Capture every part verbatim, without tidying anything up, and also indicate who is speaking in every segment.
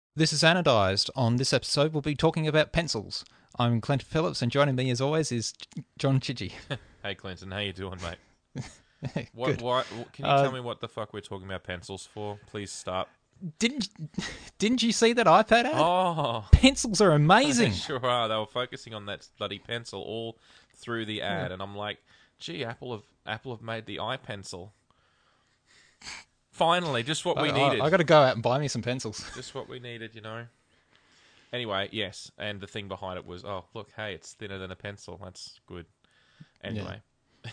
Speaker 1: This is Anodized. On this episode, we'll be talking about pencils. I'm Clinton Phillips, and joining me, as always, is John Chidgey.
Speaker 2: Hey Clinton, how you doing, mate? What?
Speaker 1: Good.
Speaker 2: What? Can you
Speaker 1: Uh,
Speaker 2: tell me what the fuck we're talking about pencils for? Please start.
Speaker 1: didn't didn't you see that iPad ad?
Speaker 2: Oh,
Speaker 1: Pencils are
Speaker 2: they
Speaker 1: amazing.
Speaker 2: sure are. They were focusing on that bloody pencil all through the
Speaker 1: Yeah.
Speaker 2: ad, and I'm like, gee, Apple have Apple have made the iPencil. Finally, just what
Speaker 1: I,
Speaker 2: we
Speaker 1: I,
Speaker 2: needed.
Speaker 1: I got to go out and buy me some pencils.
Speaker 2: Just what we needed, you know. Anyway, yes, and the thing behind it was, oh, look, hey, it's thinner than a pencil. That's good. Anyway.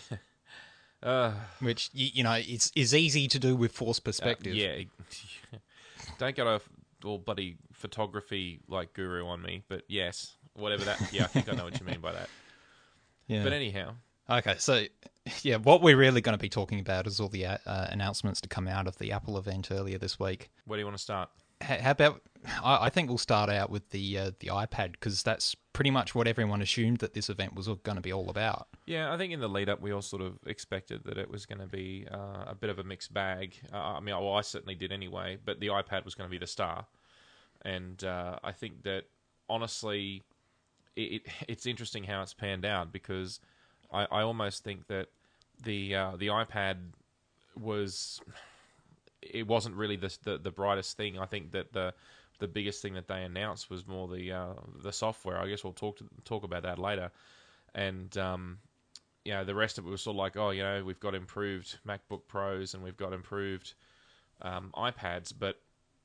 Speaker 2: uh,
Speaker 1: Which you, you know, it's is easy to do with forced
Speaker 2: Uh,
Speaker 1: perspective.
Speaker 2: yeah. Don't get a all bloody photography like guru on me, but yes, whatever that. Yeah, I think I know what you mean by that.
Speaker 1: Yeah.
Speaker 2: But anyhow,
Speaker 1: Okay, so yeah, what we're really going to be talking about is all the uh, announcements to come out of the Apple event earlier this week.
Speaker 2: where do you want to start?
Speaker 1: H- How about? I I think we'll start out with the uh, the iPad because that's pretty much what everyone assumed that this event was going to be all about.
Speaker 2: Yeah, I think in the lead up, we all sort of expected that it was going to be uh, a bit of a mixed bag. Uh, I mean, well, I certainly did anyway, but the iPad was going to be the star. And uh, I think that, honestly, it, it, it's interesting how it's panned out because I, I almost think that the uh, the iPad was it wasn't really the, the the brightest thing. I think that the the biggest thing that they announced was more the uh, the software. I guess we'll talk to, talk about that later. And um, you know, the rest of it was sort of like, oh, you know, we've got improved MacBook Pros and we've got improved um, iPads, but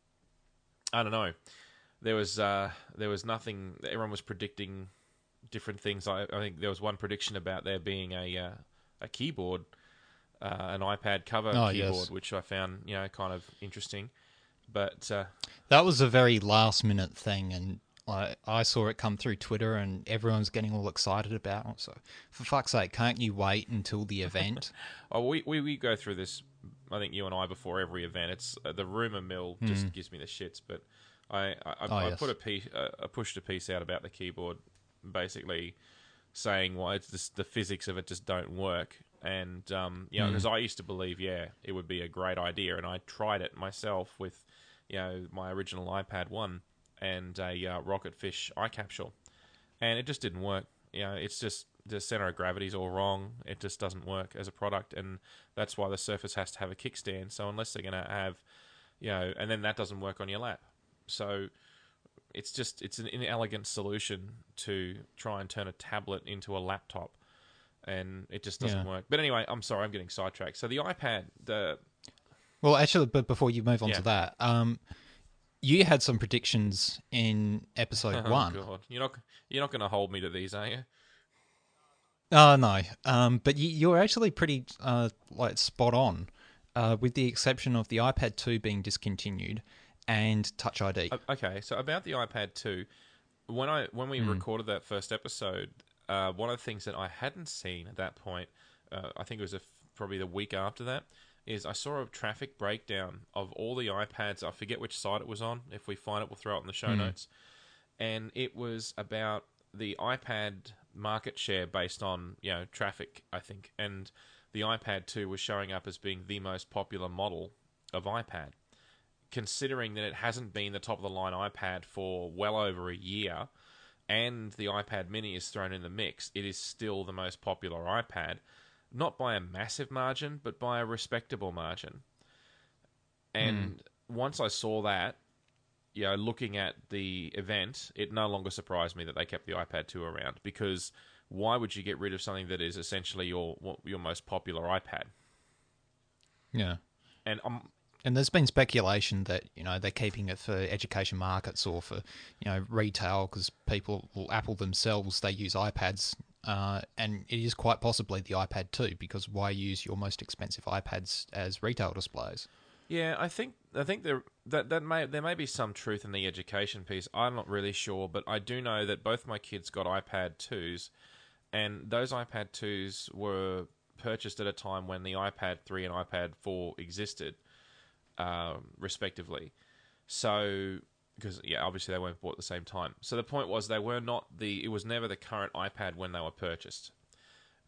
Speaker 2: I don't know. There was uh, there was nothing. Everyone was predicting different things. I, I think there was one prediction about there being a uh, a keyboard, uh, an iPad cover
Speaker 1: Oh
Speaker 2: keyboard,
Speaker 1: yes,
Speaker 2: which I found you know kind of interesting. But uh,
Speaker 1: that was a very last minute thing, and I I saw it come through Twitter, and everyone's getting all excited about it. So for fuck's sake, can't you wait until the event?
Speaker 2: oh, we, we we go through this. I think you and I before every event. It's uh, the rumor mill just gives me the shits. But I I, I,
Speaker 1: Oh
Speaker 2: I
Speaker 1: yes.
Speaker 2: put a piece, uh, I pushed a piece out about the keyboard, basically saying why it's just the physics of it just don't work. And um, you know, because I used to believe, yeah, it would be a great idea, and I tried it myself with, you know, my original iPad one and a uh, Rocket Fish iCapsule, and it just didn't work. You know, it's just the center of gravity's all wrong. It just doesn't work as a product, and that's why the Surface has to have a kickstand. So unless they're going to have, you know, and then that doesn't work on your lap. So it's just it's an inelegant solution to try and turn a tablet into a laptop, and it just doesn't
Speaker 1: Yeah.
Speaker 2: work. But anyway, I'm sorry, I'm getting sidetracked. So the iPad, the
Speaker 1: Well, actually, but before you move on
Speaker 2: yeah.
Speaker 1: to that, um, you had some predictions in episode
Speaker 2: Oh
Speaker 1: one.
Speaker 2: god, you're not you're not going to hold me to these, are you?
Speaker 1: Oh no, um, but you, you're actually pretty uh, like spot on, uh, with the exception of the iPad two being discontinued and Touch I D.
Speaker 2: O- Okay, so about the iPad two, when I when we recorded that first episode, uh, one of the things that I hadn't seen at that point, uh, I think it was a f probably the week after that, is I saw a traffic breakdown of all the iPads. I forget which site it was on. If we find it, we'll throw it in the show notes. And it was about the iPad market share based on you know traffic, I think, and the iPad two was showing up as being the most popular model of iPad, considering that it hasn't been the top of the line iPad for well over a year, and the iPad Mini is thrown in the mix, it is still the most popular iPad, not by a massive margin, but by a respectable margin. And once I saw that, you know, looking at the event, it no longer surprised me that they kept the iPad two around because why would you get rid of something that is essentially your your most popular iPad?
Speaker 1: Yeah,
Speaker 2: And I'm
Speaker 1: and there's been speculation that you know they're keeping it for education markets or for you know retail because people, well, Apple themselves, they use iPads, uh, and it is quite possibly the iPad two because why use your most expensive iPads as retail displays?
Speaker 2: Yeah, I think I think there that that may there may be some truth in the education piece. I'm not really sure, but I do know that both my kids got iPad twos, and those iPad twos were purchased at a time when the iPad three and iPad four existed, um, respectively. So, because yeah, obviously they weren't bought at the same time. So the point was they were not the. It was never the current iPad when they were purchased.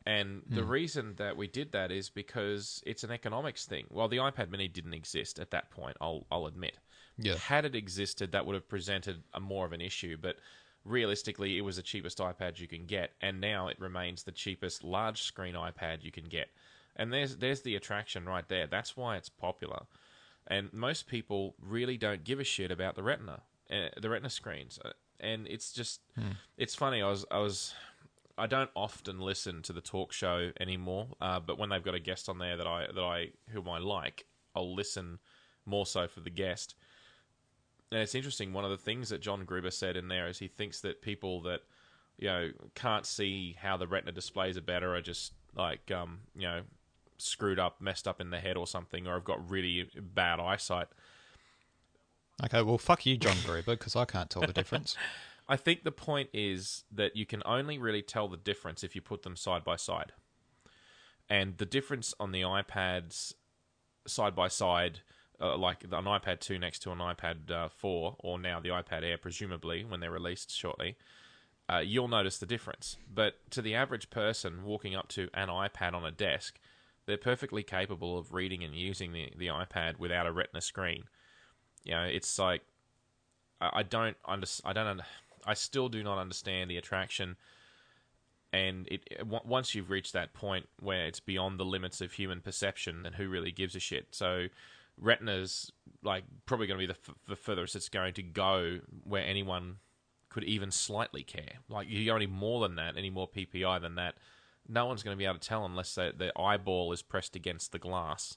Speaker 2: And the reason that we did that is because it's an economics thing. Well, the iPad Mini didn't exist at that point, I'll, I'll admit.
Speaker 1: Yeah.
Speaker 2: Had it existed, that would have presented a more of an issue, but realistically, it was the cheapest iPad you can get, and now it remains the cheapest large-screen iPad you can get. And there's there's the attraction right there. That's why it's popular. And most people really don't give a shit about the Retina, uh, the Retina screens. Uh, and it's just, hmm. it's funny. I was I was... I don't often listen to the talk show anymore, uh, but when they've got a guest on there that I that I whom I like, I'll listen more so for the guest. And it's interesting. One of the things that John Gruber said in there is he thinks that people that you know can't see how the Retina displays are better are just like um, you know screwed up, messed up in the head or something, or have got really bad eyesight.
Speaker 1: Okay, well, fuck you, John Gruber, because I can't tell the difference.
Speaker 2: I think the point is that you can only really tell the difference if you put them side by side. And the difference on the iPads side by side, uh, like an iPad two next to an iPad uh, four, or now the iPad Air, presumably, when they're released shortly, uh, you'll notice the difference. But to the average person walking up to an iPad on a desk, they're perfectly capable of reading and using the, the iPad without a Retina screen. You know, it's like, I, I don't understand, I don't understand. I still do not understand the attraction, and it, it once you've reached that point where it's beyond the limits of human perception, then who really gives a shit? So, Retina's like probably going to be the, f- the furthest it's going to go, where anyone could even slightly care. Like you go any more than that, any more P P I than that, no one's going to be able to tell unless they, their eyeball is pressed against the glass.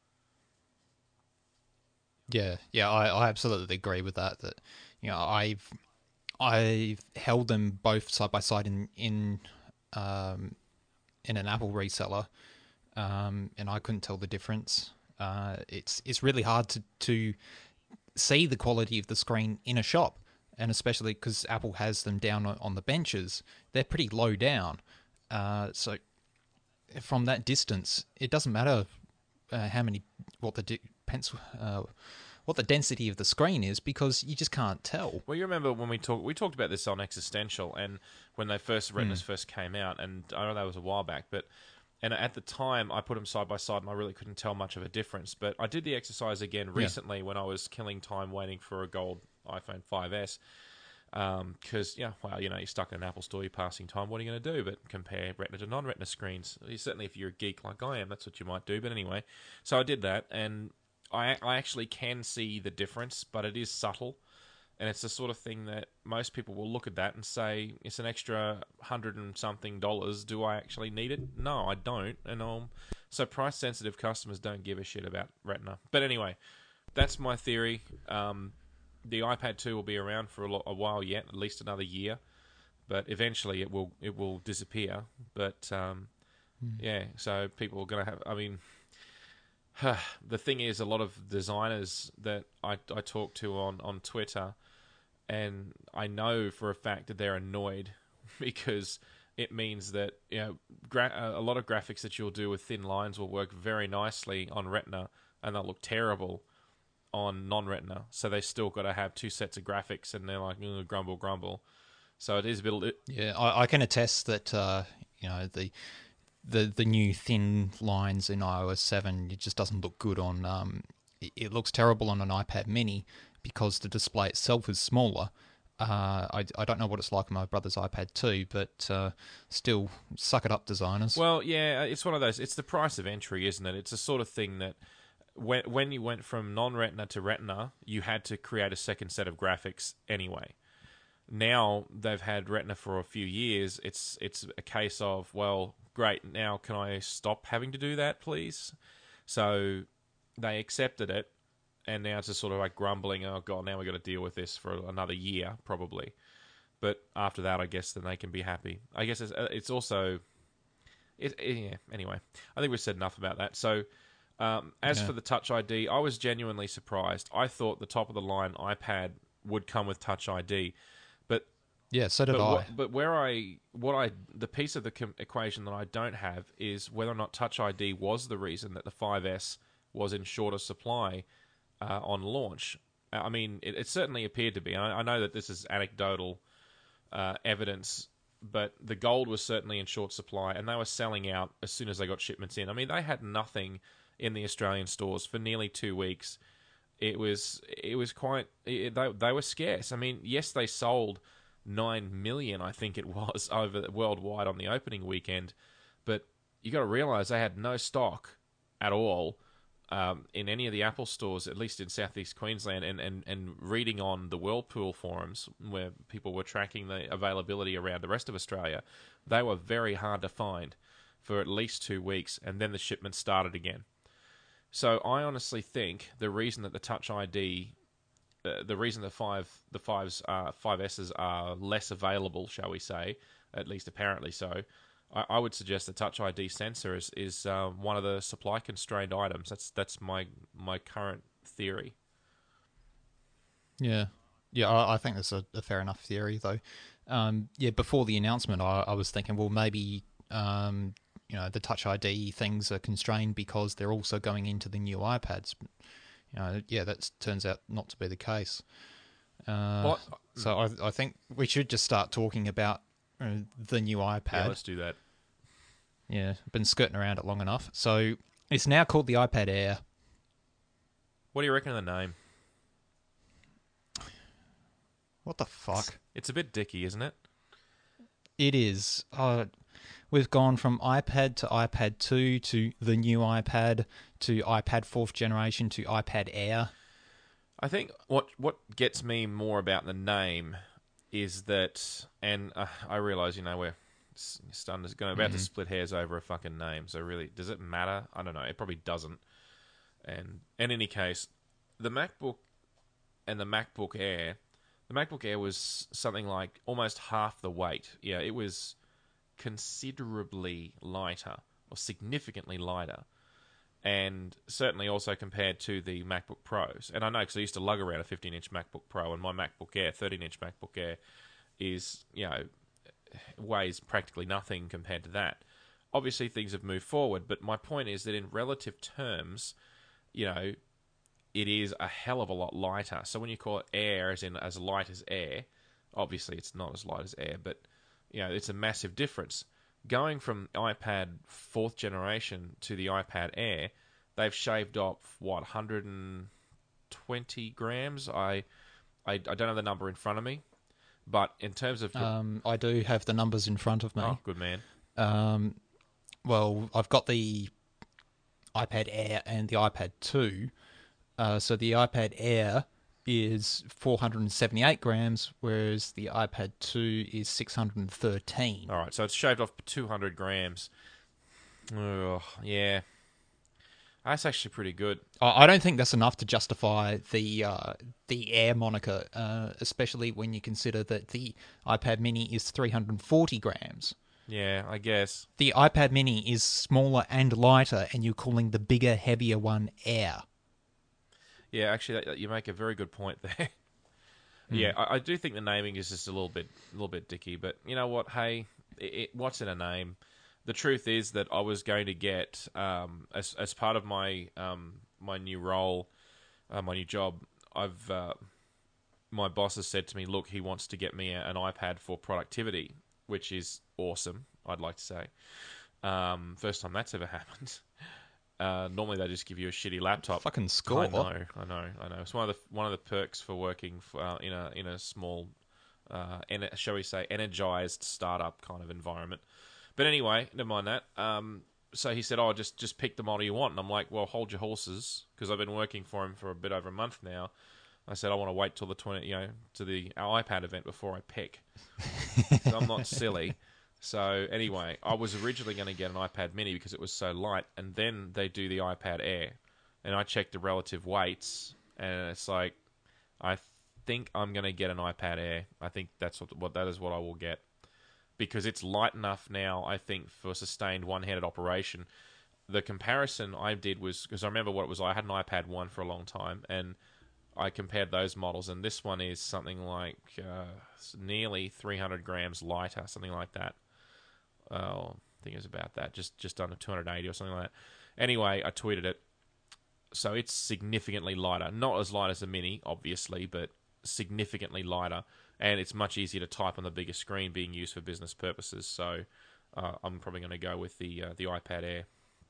Speaker 1: Yeah, yeah, I, I absolutely agree with that. That you know, I've I've held them both side by side in in um, in an Apple reseller, um, and I couldn't tell the difference. Uh, it's it's really hard to to see the quality of the screen in a shop, and especially because Apple has them down on, on the benches, they're pretty low down. Uh, so from that distance, it doesn't matter uh, how many what the di- pencil. Uh, what the density of the screen is, because you just can't tell.
Speaker 2: Well, you remember when we talked we talked about this on Existential, and when they first Retinas
Speaker 1: mm.
Speaker 2: first came out, and I know that was a while back, but and at the time I put them side by side, and I really couldn't tell much of a difference. But I did the exercise again recently yeah. when I was killing time waiting for a gold iPhone five S, because um, yeah, well, you know, you're stuck in an Apple store, you're passing time. What are you going to do? But compare Retina to non-Retina screens. Certainly, if you're a geek like I am, that's what you might do. But anyway, so I did that, and I, I actually can see the difference, but it is subtle, and it's the sort of thing that most people will look at that and say, it's an extra hundred and something dollars. Do I actually need it? No, I don't. And um, so price-sensitive customers don't give a shit about Retina. But anyway, that's my theory. Um, the iPad two will be around for a, lo- a while yet, at least another year, but eventually it will it will disappear. But um, mm. yeah, so people are going to have. I mean. The thing is, a lot of designers that I, I talk to on, on Twitter, and I know for a fact that they're annoyed because it means that you know gra- a lot of graphics that you'll do with thin lines will work very nicely on Retina, and they'll look terrible on non-Retina. So they still got to have two sets of graphics, and they're like grumble, grumble. So it is a bit.
Speaker 1: Yeah, I, I can attest that uh, you know the. The the new thin lines in iOS seven, it just doesn't look good on. Um, it, it looks terrible on an iPad Mini because the display itself is smaller. Uh, I, I don't know what it's like on my brother's iPad two, but uh, still, suck it up, designers.
Speaker 2: Well, yeah, it's one of those. It's the price of entry, isn't it? It's the sort of thing that when when you went from non-Retina to Retina, you had to create a second set of graphics anyway. Now they've had Retina for a few years. It's it's a case of, well, great, now can I stop having to do that, please? So they accepted it, and now it's just sort of like grumbling, oh god, now we've got to deal with this for another year, probably. But after that, I guess then they can be happy. I guess it's, it's also... It, yeah, anyway, I think we've said enough about that. So um, as yeah. for the Touch I D, I was genuinely surprised. I thought the top-of-the-line iPad would come with Touch I D, but
Speaker 1: yeah, so did
Speaker 2: but
Speaker 1: I.
Speaker 2: What, but where I, what I, the piece of the com- equation that I don't have is whether or not Touch I D was the reason that the five S was in shorter supply uh, on launch. I mean, it, it certainly appeared to be. I, I know that this is anecdotal uh, evidence, but the gold was certainly in short supply, and they were selling out as soon as they got shipments in. I mean, they had nothing in the Australian stores for nearly two weeks. It was it was quite it, they they were scarce. I mean, yes, they sold nine million, I think it was, over worldwide on the opening weekend, but you got to realize they had no stock at all um, in any of the Apple stores, at least in southeast Queensland. And, and, and reading on the Whirlpool forums where people were tracking the availability around the rest of Australia, they were very hard to find for at least two weeks, and then the shipment started again. So I honestly think the reason that the Touch I D, uh, the reason the five the fives uh, five S's are less available, shall we say, at least apparently so, I, I would suggest the Touch I D sensor is is uh, one of the supply constrained items. That's that's my my current theory.
Speaker 1: Yeah, yeah, I, I think that's a, a fair enough theory, though. Um, yeah, before the announcement, I, I was thinking, well, maybe. Um, You know, the Touch I D things are constrained because they're also going into the new iPads. You know, yeah, that turns out not to be the case. Uh,
Speaker 2: Well,
Speaker 1: so I, I think we should just start talking about uh, the new iPad.
Speaker 2: Yeah, let's do that.
Speaker 1: Yeah, been skirting around it long enough. So it's now called the iPad Air.
Speaker 2: What do you reckon of the name?
Speaker 1: What the fuck?
Speaker 2: It's a bit dicky, isn't it?
Speaker 1: It is. Uh, We've gone from iPad to iPad two to the new iPad to iPad fourth generation to iPad Air.
Speaker 2: I think what what gets me more about the name is that, and uh, I realise, you know, we're starting to, going about mm-hmm. to split hairs over a fucking name. So really, does it matter? I don't know. It probably doesn't. And in any case, the MacBook and the MacBook Air, the MacBook Air was something like almost half the weight. Yeah, it was considerably lighter, or significantly lighter, and certainly also compared to the MacBook Pros. And I know because I used to lug around a fifteen-inch MacBook Pro, and my MacBook Air, thirteen-inch MacBook Air, is, you know, weighs practically nothing compared to that. Obviously, things have moved forward, but my point is that in relative terms, you know, it is a hell of a lot lighter. So when you call it Air, as in as light as air, obviously it's not as light as air, but you know, it's a massive difference. Going from iPad fourth generation to the iPad Air, they've shaved off, what, one hundred twenty grams? I, I, I don't have the number in front of me, but in terms of...
Speaker 1: Um, I do have the numbers in front of me.
Speaker 2: Oh, good man.
Speaker 1: Um, well, I've got the iPad Air and the iPad two. Uh, so the iPad Air is four hundred seventy-eight grams, whereas the iPad two is six hundred thirteen.
Speaker 2: All right, so it's shaved off two hundred grams. Oh, yeah. That's actually pretty good.
Speaker 1: I don't think that's enough to justify the uh, the Air moniker, uh, especially when you consider that the iPad Mini is three hundred forty grams.
Speaker 2: Yeah, I guess.
Speaker 1: The iPad Mini is smaller and lighter, and you're calling the bigger, heavier one Air.
Speaker 2: Yeah, actually, that, you make a very good point there. Mm. Yeah, I, I do think the naming is just a little bit, a little bit dicky. But you know what? Hey, it, it, what's in a name? The truth is that I was going to get, um, as as part of my um, my new role, uh, my new job, I've uh, my boss has said to me, look, he wants to get me a, an iPad for productivity, which is awesome. I'd like to say, um, first time that's ever happened. Uh, normally they just give you a shitty laptop.
Speaker 1: Fucking score.
Speaker 2: I know, I know, I know. It's one of the one of the perks for working for, uh, in a in a small, uh, en- shall we say, energized startup kind of environment. But anyway, never mind that. Um, so he said, "Oh, just just pick the model you want." And I'm like, "Well, hold your horses," because I've been working for him for a bit over a month now. I said, "I want to wait till the twenty, you know, to the our iPad event before I pick." So I'm not silly. So anyway, I was originally going to get an iPad Mini because it was so light, and then they do the iPad Air, and I checked the relative weights, and it's like, I think I'm going to get an iPad Air. I think that's what, what that is what I will get, because it's light enough now, I think, for sustained one-handed operation. The comparison I did was, because I remember what it was, I had an iPad one for a long time, and I compared those models, and this one is something like uh, nearly three hundred grams lighter, something like that. Oh, I think it was about that, just just under two hundred eighty or something like that. Anyway, I tweeted it. So it's significantly lighter. Not as light as the Mini, obviously, but significantly lighter, and it's much easier to type on the bigger screen, being used for business purposes. So uh, I'm probably going to go with the uh, the iPad Air.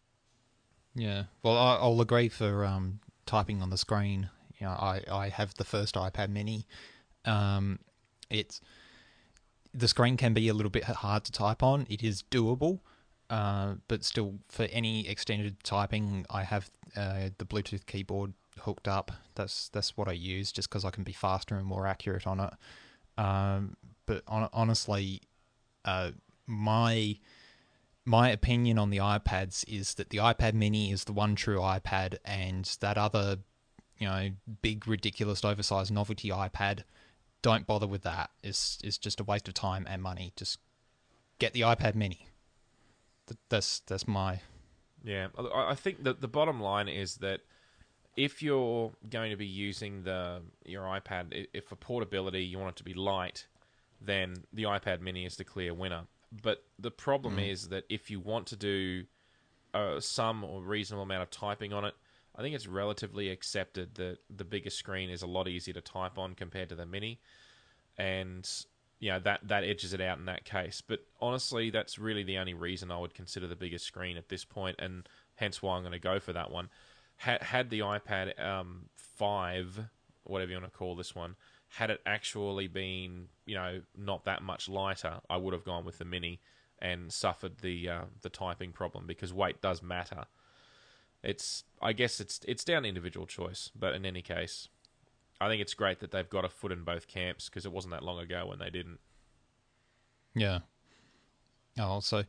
Speaker 1: Yeah, well, I, I'll agree for um, typing on the screen. You know, I, I have the first iPad Mini. Um, it's the screen can be a little bit hard to type on. It is doable, uh, but still, for any extended typing, I have uh, the Bluetooth keyboard hooked up. That's that's what I use, just because I can be faster and more accurate on it. Um, but on, honestly, uh, my my opinion on the iPads is that the iPad Mini is the one true iPad, and that other, you know, big, ridiculous, oversized novelty iPad, don't bother with that. It's, it's just a waste of time and money. Just get the iPad Mini. That's that's my...
Speaker 2: Yeah, I I think that the bottom line is that if you're going to be using the your iPad, if for portability you want it to be light, then the iPad Mini is the clear winner. But the problem mm. is that if you want to do uh, some or reasonable amount of typing on it, I think it's relatively accepted that the bigger screen is a lot easier to type on compared to the Mini, and you know that that edges it out in that case. But honestly, that's really the only reason I would consider the bigger screen at this point, and hence why I'm going to go for that one. Had had the iPad um, five, whatever you want to call this one, had it actually been, you know, not that much lighter, I would have gone with the Mini and suffered the uh, the typing problem, because weight does matter. It's, I guess it's it's down to individual choice, but in any case, I think it's great that they've got a foot in both camps, because it wasn't that long ago when they didn't.
Speaker 1: Yeah. Oh, so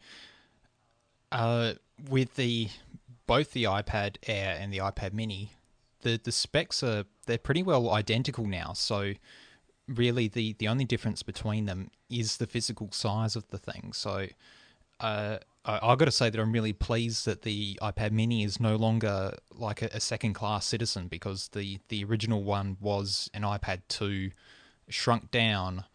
Speaker 1: uh, with the both the iPad Air and the iPad Mini, the the specs are they're pretty well identical now. So really, the the only difference between them is the physical size of the thing. So uh, I, I've got to say that I'm really pleased that the iPad Mini is no longer like a, a second class citizen, because the the original one was an iPad two shrunk down.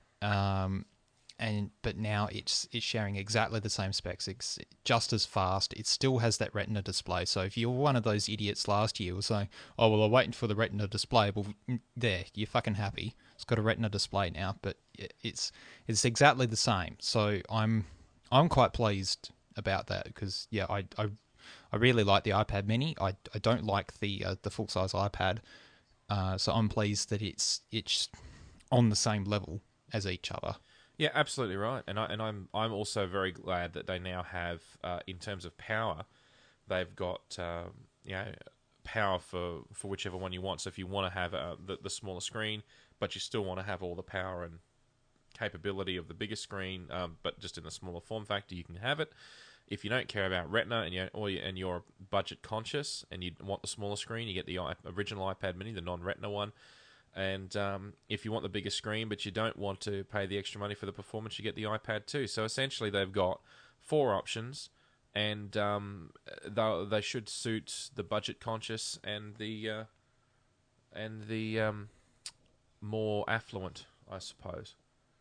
Speaker 1: Um, And but now it's it's sharing exactly the same specs. It's just as fast. It still has that Retina display. So if you're one of those idiots last year who was saying, "Oh well, I'm waiting for the Retina display," well, there you're fucking happy. It's got a Retina display now, but it's it's exactly the same. So I'm I'm quite pleased about that, because yeah, I I, I really like the iPad Mini. I, I don't like the uh, the full size iPad. Uh, so I'm pleased that it's it's on the same level as each other.
Speaker 2: Yeah, absolutely right, and I and I'm I'm also very glad that they now have, uh, in terms of power, they've got um, you know power for, for whichever one you want. So if you want to have uh, the the smaller screen, but you still want to have all the power and capability of the bigger screen, um, but just in a smaller form factor, you can have it. If you don't care about Retina and you or you, and you're budget conscious and you want the smaller screen, you get the original iPad Mini, the non-Retina one. And um, if you want the bigger screen, but you don't want to pay the extra money for the performance, you get the iPad two. So essentially, they've got four options, and um, they they should suit the budget conscious and the uh, and the um, more affluent, I suppose.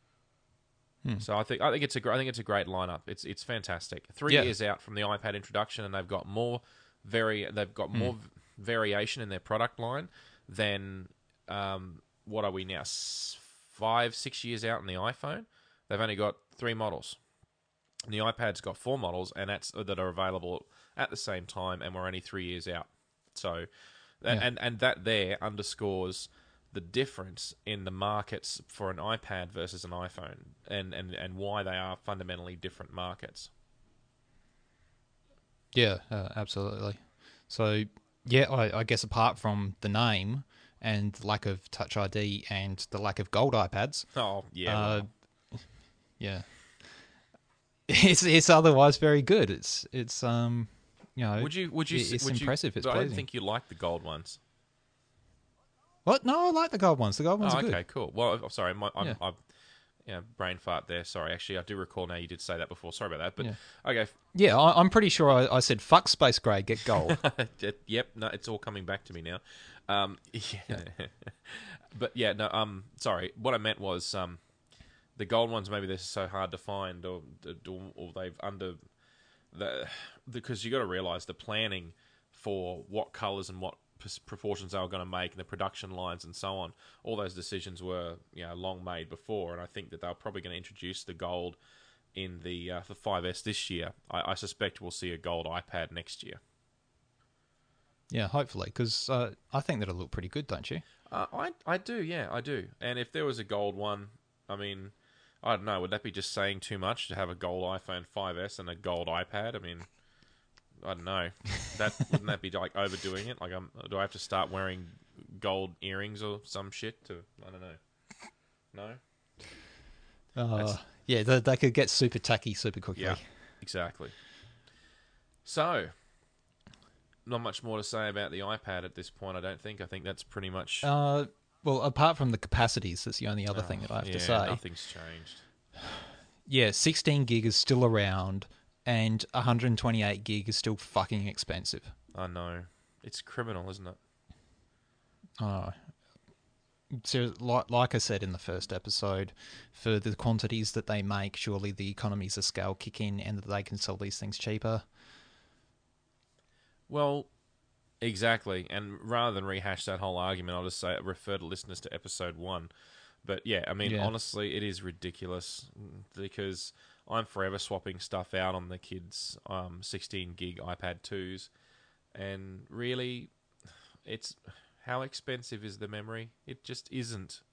Speaker 2: Hmm. So I think I think it's a I think it's a great lineup. It's it's fantastic. Three yeah. years out from the iPad introduction, and they've got more very they've got hmm. more variation in their product line than. Um, what are we now? Five, six years out in the iPhone, they've only got three models. And the iPad's got four models, and that's that are available at the same time, and we're only three years out. So, yeah. and and that there underscores the difference in the markets for an iPad versus an iPhone, and and, and why they are fundamentally different markets.
Speaker 1: Yeah, uh, absolutely. So, yeah, I, I guess apart from the name and the lack of Touch I D and the lack of gold iPads.
Speaker 2: Oh, yeah.
Speaker 1: Uh, well. Yeah. It's it's otherwise very good. It's it's um you know
Speaker 2: would you would you
Speaker 1: it's
Speaker 2: would
Speaker 1: impressive.
Speaker 2: You,
Speaker 1: it's
Speaker 2: but
Speaker 1: pleasing.
Speaker 2: I don't think you like the gold ones.
Speaker 1: What? No, I like the gold ones. The gold ones
Speaker 2: oh,
Speaker 1: are good.
Speaker 2: Okay, cool. Well, I'm sorry, my, I'm,
Speaker 1: yeah.
Speaker 2: I'm yeah, brain fart there. Sorry, actually, I do recall now you did say that before. Sorry about that. But
Speaker 1: yeah.
Speaker 2: okay.
Speaker 1: Yeah, I, I'm pretty sure I, I said fuck space grey, get gold.
Speaker 2: Yep, no, it's all coming back to me now. Um, yeah. yeah. But yeah, no. Um, sorry. What I meant was um, the gold ones. Maybe they're so hard to find, or or they've under the because you got to realize the planning for what colors and what p- proportions they were going to make and the production lines and so on. All those decisions were, you know, long made before, and I think that they're probably going to introduce the gold in the uh, the five S this year. I, I suspect we'll see a gold iPad next year.
Speaker 1: Yeah, hopefully, because uh, I think that'll look pretty good, don't you?
Speaker 2: Uh, I I do, yeah, I do. And if there was a gold one, I mean, I don't know, would that be just saying too much to have a gold iPhone five S and a gold iPad? I mean, I don't know. That wouldn't that be like overdoing it? Like, um, do I have to start wearing gold earrings or some shit to? I don't know. No.
Speaker 1: Uh, yeah, they, they could get super tacky super quickly.
Speaker 2: Yeah, exactly. So, not much more to say about the iPad at this point, I don't think. I think that's pretty much...
Speaker 1: Uh, well, apart from the capacities, that's the only other
Speaker 2: Oh,
Speaker 1: thing that I have
Speaker 2: yeah,
Speaker 1: to say.
Speaker 2: nothing's changed.
Speaker 1: Yeah, sixteen gig is still around, and one hundred twenty-eight gig is still fucking expensive.
Speaker 2: I know. It's criminal, isn't it?
Speaker 1: Oh, so like, like I said in the first episode, for the quantities that they make, surely the economies of scale kick in and that they can sell these things cheaper.
Speaker 2: Well, exactly. And rather than rehash that whole argument, I'll just say refer to listeners to episode one. But yeah, I mean,
Speaker 1: Yeah.
Speaker 2: honestly, it is ridiculous because I'm forever swapping stuff out on the kids' um, sixteen gig iPad twos, and really, it's how expensive is the memory? It just isn't.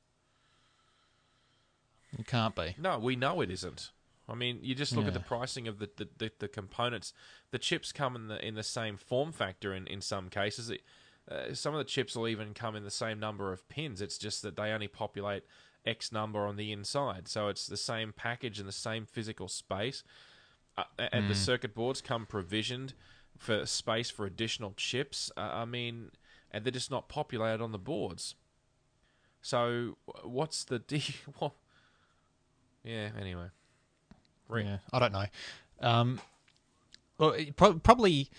Speaker 1: It can't be.
Speaker 2: No, we know it isn't. I mean, you just look at
Speaker 1: Yeah.
Speaker 2: the pricing of the, the, the, the components. The chips come in the in the same form factor in, in some cases. It, uh, some of the chips will even come in the same number of pins. It's just that they only populate X number on the inside. So it's the same package in the same physical space. Uh, and
Speaker 1: Mm.
Speaker 2: the circuit boards come provisioned for space for additional chips. Uh, I mean, and they're just not populated on the boards. So what's the D? Well, yeah. Anyway, Re-
Speaker 1: Yeah, I don't know. Um, well, it pro- probably.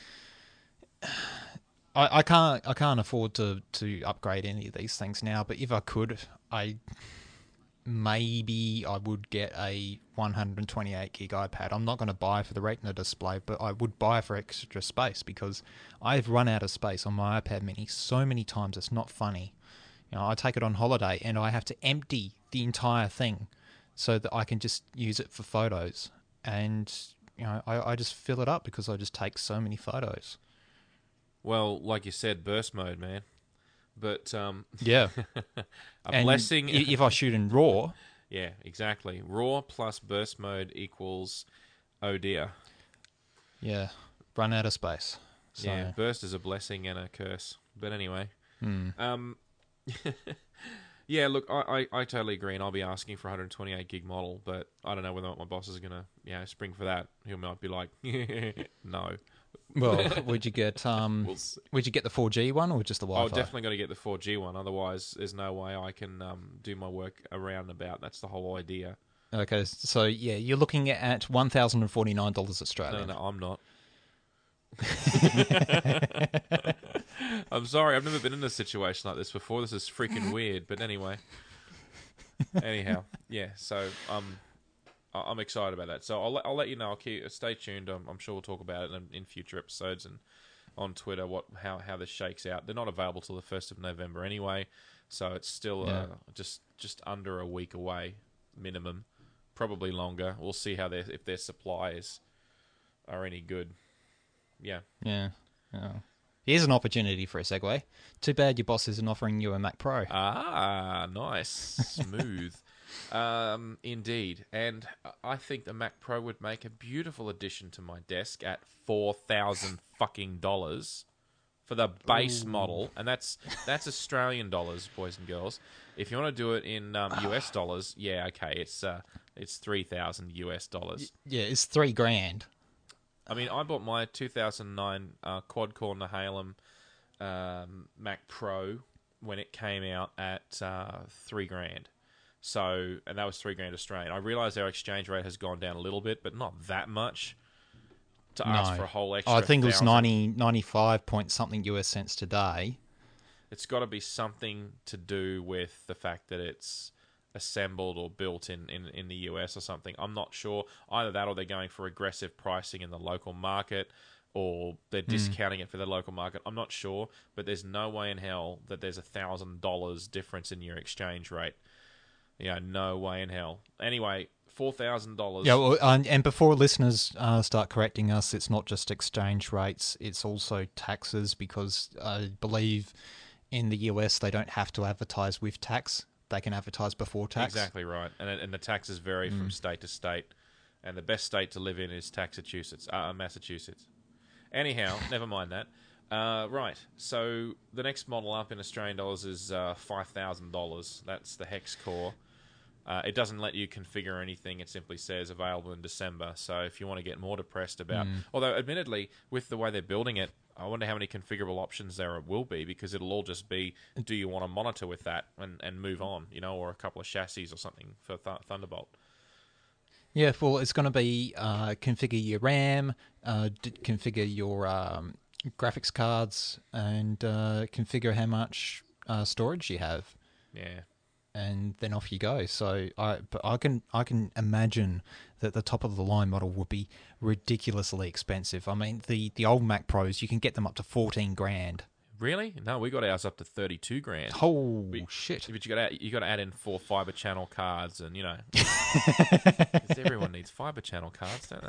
Speaker 1: I, I can't. I can't afford to, to upgrade any of these things now. But if I could, I maybe I would get a one hundred twenty-eight gig iPad. I'm not going to buy for the Retina display, but I would buy for extra space because I've run out of space on my iPad Mini so many times. It's not funny. You know, I take it on holiday and I have to empty the entire thing so that I can just use it for photos. And you know, I, I just fill it up because I just take so many photos.
Speaker 2: Well, like you said, burst mode, man. But um,
Speaker 1: Yeah,
Speaker 2: a
Speaker 1: and
Speaker 2: blessing.
Speaker 1: i- if I shoot in RAW,
Speaker 2: Yeah, exactly. Raw plus burst mode equals oh dear.
Speaker 1: yeah, run out of space. So,
Speaker 2: Yeah, burst is a blessing and a curse. But anyway,
Speaker 1: hmm.
Speaker 2: um, yeah. Look, I, I, I totally agree, and I'll be asking for one hundred twenty-eight gig model, but I don't know whether my boss is gonna you know spring for that. He might be like, no.
Speaker 1: Well, would you get um,
Speaker 2: We'll see.
Speaker 1: would you get the four G one or just the
Speaker 2: Oh,
Speaker 1: Wi-Fi?
Speaker 2: definitely got to get the four G one. Otherwise, there's no way I can um, do my work around and about. That's the whole idea.
Speaker 1: Okay, so yeah, you're looking at one thousand and forty nine dollars
Speaker 2: No,
Speaker 1: Australian.
Speaker 2: no, I'm not. I'm sorry, I've never been in a situation like this before. This is freaking weird. But anyway, anyhow, yeah. So um, I- I'm excited about that. So I'll let, I'll let you know. I'll keep stay tuned. I'm, I'm sure we'll talk about it in, in future episodes and on Twitter what how how this shakes out. They're not available till the first of November anyway, so it's still
Speaker 1: Yeah.
Speaker 2: uh, just just under a week away minimum, probably longer. We'll see how their if their supplies are any good. Yeah.
Speaker 1: Yeah. yeah. Here's an opportunity for a segue. Too bad your boss isn't offering you a Mac Pro.
Speaker 2: Ah, nice, smooth. Um, indeed, and I think the Mac Pro would make a beautiful addition to my desk at four thousand fucking dollars for the base
Speaker 1: Ooh.
Speaker 2: model, and that's that's Australian dollars, boys and girls. If you want to do it in um, U S dollars, yeah, okay, it's uh, it's three thousand U S dollars.
Speaker 1: Yeah, it's three grand.
Speaker 2: I mean, I bought my two thousand nine uh, quad-core Nehalem um, Mac Pro when it came out at uh, three grand. So, and that was three grand Australian. I realise our exchange rate has gone down a little bit, but not that much to ask
Speaker 1: No.
Speaker 2: for a whole extra.
Speaker 1: I think it was
Speaker 2: thousand.
Speaker 1: ninety, ninety-five point something U S cents today.
Speaker 2: It's got to be something to do with the fact that it's assembled or built in, in, in the U S or something. I'm not sure. Either that or they're going for aggressive pricing in the local market. or they're discounting it for the local market. I'm not sure, but there's no way in hell that there's a thousand dollars difference in your exchange rate. Yeah, no way in hell. Anyway, four thousand dollars.
Speaker 1: Yeah, well, and, and before listeners uh, start correcting us, it's not just exchange rates; it's also taxes, because I believe in the U S they don't have to advertise with tax; they can advertise before tax.
Speaker 2: Exactly right, and and the taxes vary mm. from state to state, and the best state to live in is Massachusetts. Uh, Massachusetts. Anyhow, never mind that. Uh, right, so the next model up in Australian dollars is uh, five thousand dollars. That's the Hex Core. Uh, it doesn't let you configure anything. It simply says available in December. So if you want to get more depressed about... Mm. Although, admittedly, with the way they're building it, I wonder how many configurable options there will be, because it'll all just be, do you want to monitor with that and, and move on, you know, or a couple of chassis or something for Th- Thunderbolt.
Speaker 1: Yeah, well, it's going to be uh, configure your RAM, uh, d- configure your um, graphics cards, and uh, configure how much uh, storage you have.
Speaker 2: Yeah.
Speaker 1: And then off you go. So I, but I can, I can imagine that the top of the line model would be ridiculously expensive. I mean, the, the old Mac Pros, you can get them up to fourteen grand.
Speaker 2: Really? No, we got ours up to thirty-two grand.
Speaker 1: Oh
Speaker 2: we,
Speaker 1: shit!
Speaker 2: But you got you got to add in four fiber channel cards, and you know, everyone needs fiber channel cards, don't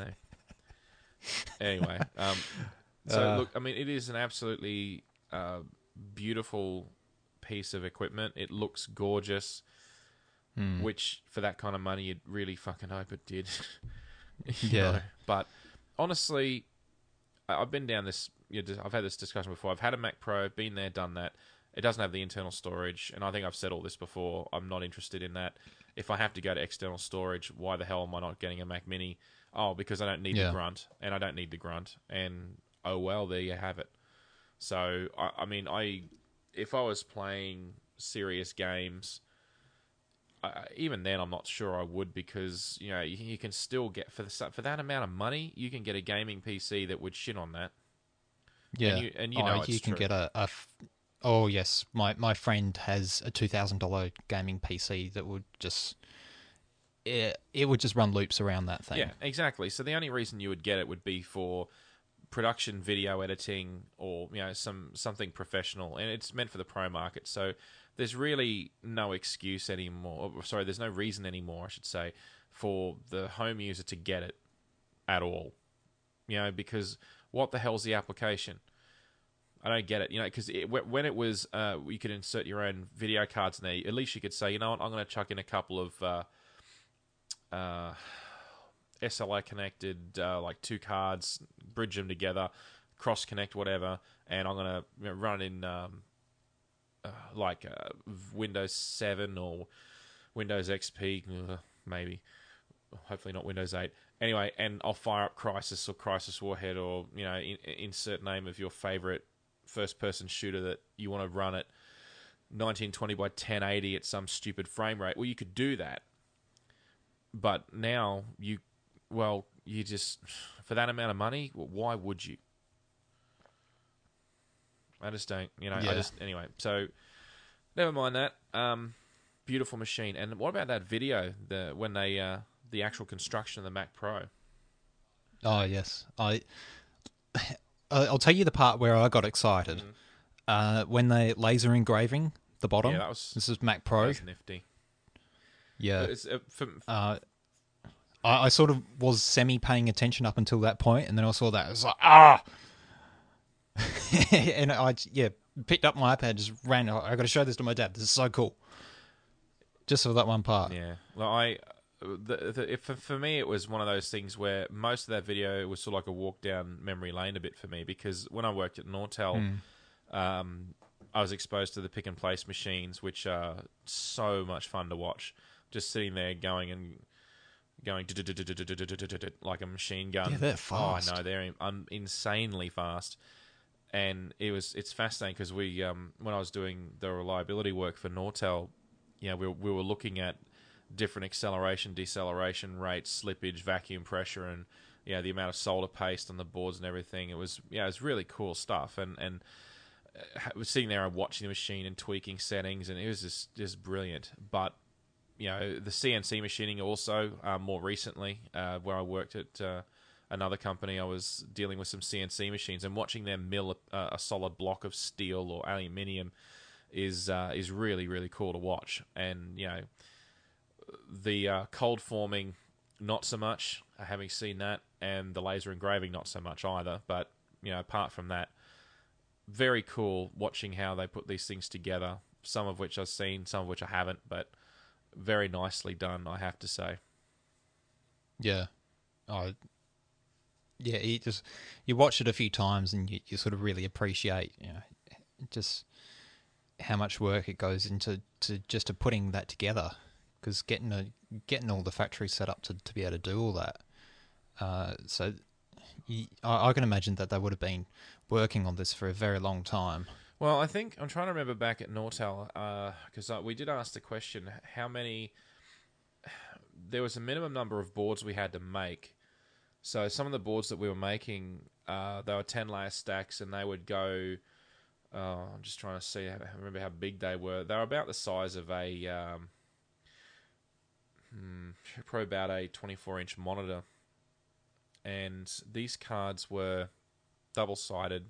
Speaker 2: they? Anyway, um, so uh, look, I mean, it is an absolutely uh, beautiful piece of equipment. It looks gorgeous, hmm. which for that kind of money, you'd really fucking hope it did.
Speaker 1: Yeah.
Speaker 2: know? But honestly, I've been down this. I've had this discussion before. I've had a Mac Pro, been there, done that. It doesn't have the internal storage, and I think I've said all this before. I'm not interested in that. If I have to go to external storage, why the hell am I not getting a Mac Mini? Oh, because I don't need yeah. the grunt, and I don't need the grunt, and oh well, there you have it. So, I, I mean, I if I was playing serious games, I, even then, I'm not sure I would, because you know you, you can still get for the, for that amount of money, you can get a gaming P C that would shit on that.
Speaker 1: Yeah,
Speaker 2: and you, and you know
Speaker 1: oh,
Speaker 2: it's
Speaker 1: you can
Speaker 2: true.
Speaker 1: get a, a f- oh yes, my my friend has a two thousand dollar gaming P C that would just it, it would just run loops around that thing.
Speaker 2: Yeah, exactly. So the only reason you would get it would be for production video editing, or you know some something professional, and it's meant for the pro market. So there's really no excuse anymore. Or, sorry, there's no reason anymore, I should say, for the home user to get it at all. You know, because what the hell's the application? I don't get it. You know, because when it was, uh, you could insert your own video cards in there. At least you could say, you know what, I'm going to chuck in a couple of uh, uh, S L A connected, uh, like two cards, bridge them together, cross connect whatever, and I'm going to you know, run in um, uh, like uh, Windows seven or Windows X P, uh, maybe. Hopefully not Windows eight. Anyway, and I'll fire up Crysis or Crysis Warhead, or you know, in, insert name of your favorite first-person shooter that you want to run at nineteen twenty by ten eighty at some stupid frame rate. Well, you could do that, but now you, well, you just for that amount of money, why would you? I just don't, you know.
Speaker 1: Yeah.
Speaker 2: I just anyway. So never mind that. Um, beautiful machine. And what about that video? The when they uh, the actual construction of the Mac Pro.
Speaker 1: Oh yes, I. I'll tell you the part where I got excited. Mm. Uh, when they laser engraving the bottom.
Speaker 2: Yeah, that was.
Speaker 1: This is Mac Pro.
Speaker 2: That was nifty.
Speaker 1: Yeah.
Speaker 2: It's, uh, for,
Speaker 1: uh, I, I sort of was semi paying attention up until that point, and then I saw that. I was like, ah. And I yeah picked up my iPad, just ran. I got to show this to my dad. This is so cool. Just for that one part.
Speaker 2: Yeah. Well, I. The, the, if, for me, it was one of those things where most of that video was sort of like a walk down memory lane a bit for me, because when I worked at Nortel, mm. um, I was exposed to the pick and place machines, which are so much fun to watch. Just sitting there going and going like a machine gun.
Speaker 1: Yeah, they're fast.
Speaker 2: Oh no, they're insanely fast. And it was it's fascinating because we um, when I was doing the reliability work for Nortel, you know, we we were looking at different acceleration, deceleration rates, slippage, vacuum pressure, and you know, the amount of solder paste on the boards and everything. It was yeah, it was really cool stuff. And and uh, was sitting there and watching the machine and tweaking settings, and it was just just brilliant. But you know, the C N C machining also uh, more recently, uh, where I worked at uh, another company, I was dealing with some C N C machines, and watching them mill a, a solid block of steel or aluminium is uh, is really really cool to watch. And you know, the uh, cold forming, not so much. Having seen that, and the laser engraving, not so much either. But you know, apart from that, very cool watching how they put these things together. Some of which I've seen, some of which I haven't, but very nicely done, I have to say.
Speaker 1: Yeah. Oh, yeah. You just you watch it a few times, and you, you sort of really appreciate, you know, just how much work it goes into to just to putting that together. Because getting a getting all the factories set up to, to be able to do all that, uh, so you, I, I can imagine that they would have been working on this for a very long time.
Speaker 2: Well, I think I'm trying to remember back at Nortel, because uh, we did ask the question: how many? There was a minimum number of boards we had to make. So some of the boards that we were making, uh, they were ten layer stacks, and they would go. Uh, I'm just trying to see. I remember how big they were. They were about the size of a. Um, Hmm, probably about a twenty-four inch monitor, and these cards were double-sided,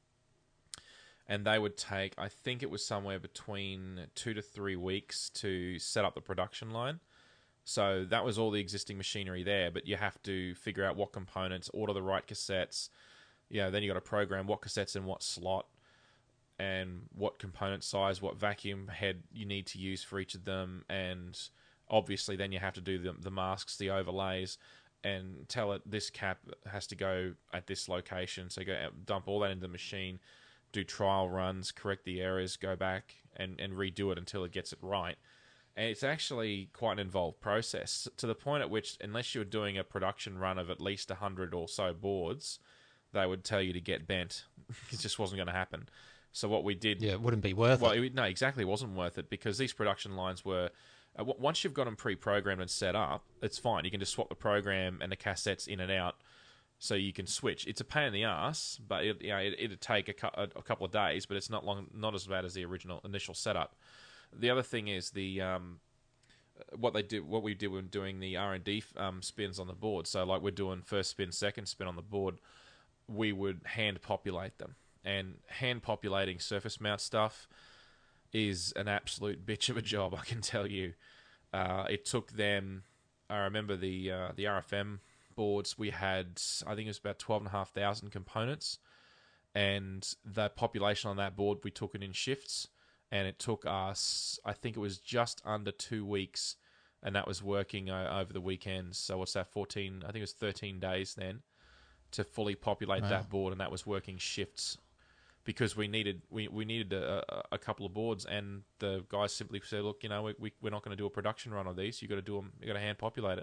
Speaker 2: and they would take, I think it was somewhere between two to three weeks to set up the production line. So that was all the existing machinery there, but you have to figure out what components, order the right cassettes, you know, then you got to program what cassettes in what slot, and what component size, what vacuum head you need to use for each of them, and obviously, then you have to do the, the masks, the overlays, and tell it this cap has to go at this location. So go out, dump all that into the machine, do trial runs, correct the errors, go back and, and redo it until it gets it right. And it's actually quite an involved process, to the point at which, unless you're doing a production run of at least one hundred or so boards, they would tell you to get bent. It just wasn't going to happen. So what we did...
Speaker 1: Yeah, it wouldn't be worth
Speaker 2: well,
Speaker 1: it.
Speaker 2: it. No, exactly, it wasn't worth it, because these production lines were... Uh, once you've got them pre-programmed and set up, it's fine. You can just swap the program and the cassettes in and out, so you can switch. It's a pain in the ass, but it, you know, it, it'd take a, cu- a couple of days, but it's not long, not as bad as the original initial setup. The other thing is the um, what they do, what we did when doing the R and D um, spins on the board. So, like we're doing first spin, second spin on the board, we would hand populate them, and hand populating surface mount stuff is an absolute bitch of a job, I can tell you. Uh, it took them, I remember the uh, the R F M boards, we had, I think it was about twelve and a half thousand components, and the population on that board, we took it in shifts, and it took us, I think it was just under two weeks, and that was working uh, over the weekends. So what's that, fourteen, I think it was thirteen days then, to fully populate
Speaker 1: Wow.
Speaker 2: that board, and that was working shifts. Because we needed we, we needed a, a couple of boards, and the guys simply said, "Look, you know, we, we we're not going to do a production run of these. You got to do them. You got to hand populate it."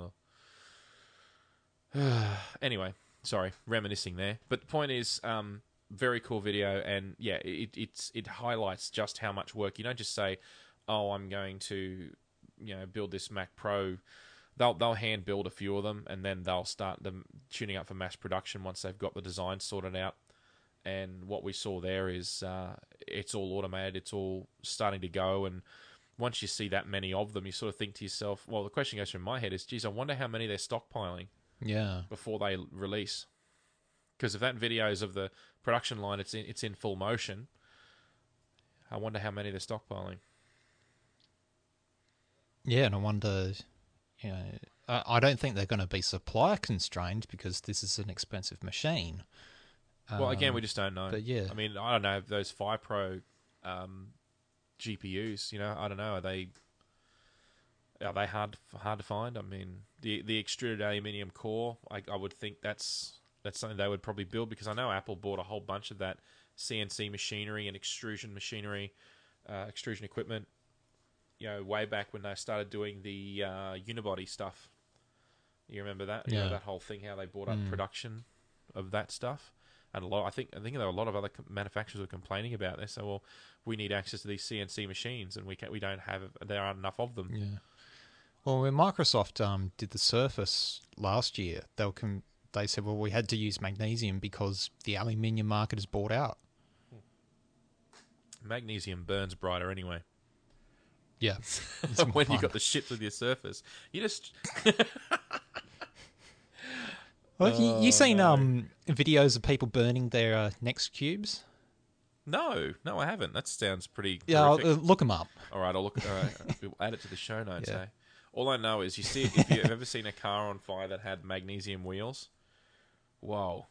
Speaker 2: Oh. Anyway, sorry, reminiscing there. But the point is, um, very cool video, and yeah, it it's it highlights just how much work. You don't just say, "Oh, I'm going to, you know, build this Mac Pro." They'll they'll hand build a few of them, and then they'll start them tuning up for mass production once they've got the design sorted out. And what we saw there is uh, it's all automated, it's all starting to go, and once you see that many of them, you sort of think to yourself, well, the question goes through my head is, geez, I wonder how many they're stockpiling
Speaker 1: Yeah.
Speaker 2: before they release. Because if that video is of the production line, it's in, it's in full motion, I wonder how many they're stockpiling.
Speaker 1: Yeah, and I wonder, you know, I, I don't think they're going to be supply constrained, because this is an expensive machine.
Speaker 2: Well, again,
Speaker 1: Um,
Speaker 2: we just don't know.
Speaker 1: But yeah.
Speaker 2: I mean, I don't know, those FirePro um, G P Us, you know, I don't know, are they are they hard hard to find? I mean, the the extruded aluminium core, I, I would think that's that's something they would probably build, because I know Apple bought a whole bunch of that C N C machinery and extrusion machinery, uh, extrusion equipment, you know, way back when they started doing the uh, unibody stuff. You remember that? You know,
Speaker 1: Yeah.
Speaker 2: that whole thing, how they bought up
Speaker 1: Mm.
Speaker 2: production of that stuff. And a lot, I think, I think there were a lot of other com- manufacturers were complaining about this. So, well, we need access to these C N C machines, and we can, we don't have, there aren't enough of them.
Speaker 1: Yeah. Well, when Microsoft um, did the Surface last year, they were com- they said, well, we had to use magnesium because the aluminium market is bought out.
Speaker 2: Magnesium burns brighter anyway.
Speaker 1: Yeah.
Speaker 2: When you
Speaker 1: fun.
Speaker 2: got the shit with your Surface, you just.
Speaker 1: Well, have you, you
Speaker 2: Oh,
Speaker 1: seen
Speaker 2: no.
Speaker 1: um videos of people burning their uh, Next cubes?
Speaker 2: No, no, I haven't. That sounds pretty
Speaker 1: Yeah, I'll,
Speaker 2: horrific.
Speaker 1: uh, look them up.
Speaker 2: All right, I'll look. All right, we'll add it to the show notes.
Speaker 1: Yeah.
Speaker 2: Eh? All I know is you see if you've ever seen a car on fire that had magnesium wheels. Whoa,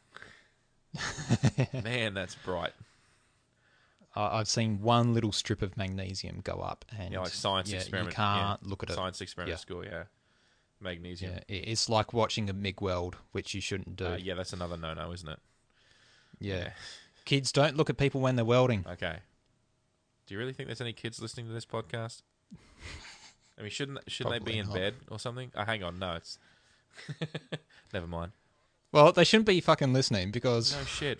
Speaker 2: man, that's bright.
Speaker 1: I- I've seen one little strip of magnesium go up, and
Speaker 2: Yeah, like science
Speaker 1: yeah,
Speaker 2: experiment.
Speaker 1: you can't
Speaker 2: yeah.
Speaker 1: look at it.
Speaker 2: Science experiment
Speaker 1: Yeah.
Speaker 2: school. Yeah, magnesium.
Speaker 1: Yeah, it- it's like watching a MIG weld, which you shouldn't do.
Speaker 2: Uh, yeah, that's another no-no, isn't it?
Speaker 1: yeah. Kids, don't look at people when they're welding.
Speaker 2: Okay. Do you really think there's any kids listening to this podcast? I mean, shouldn't shouldn't they
Speaker 1: Probably
Speaker 2: be in
Speaker 1: not.
Speaker 2: bed or something? Oh, hang on, no, it's never mind.
Speaker 1: Well, they shouldn't be fucking listening because
Speaker 2: No shit.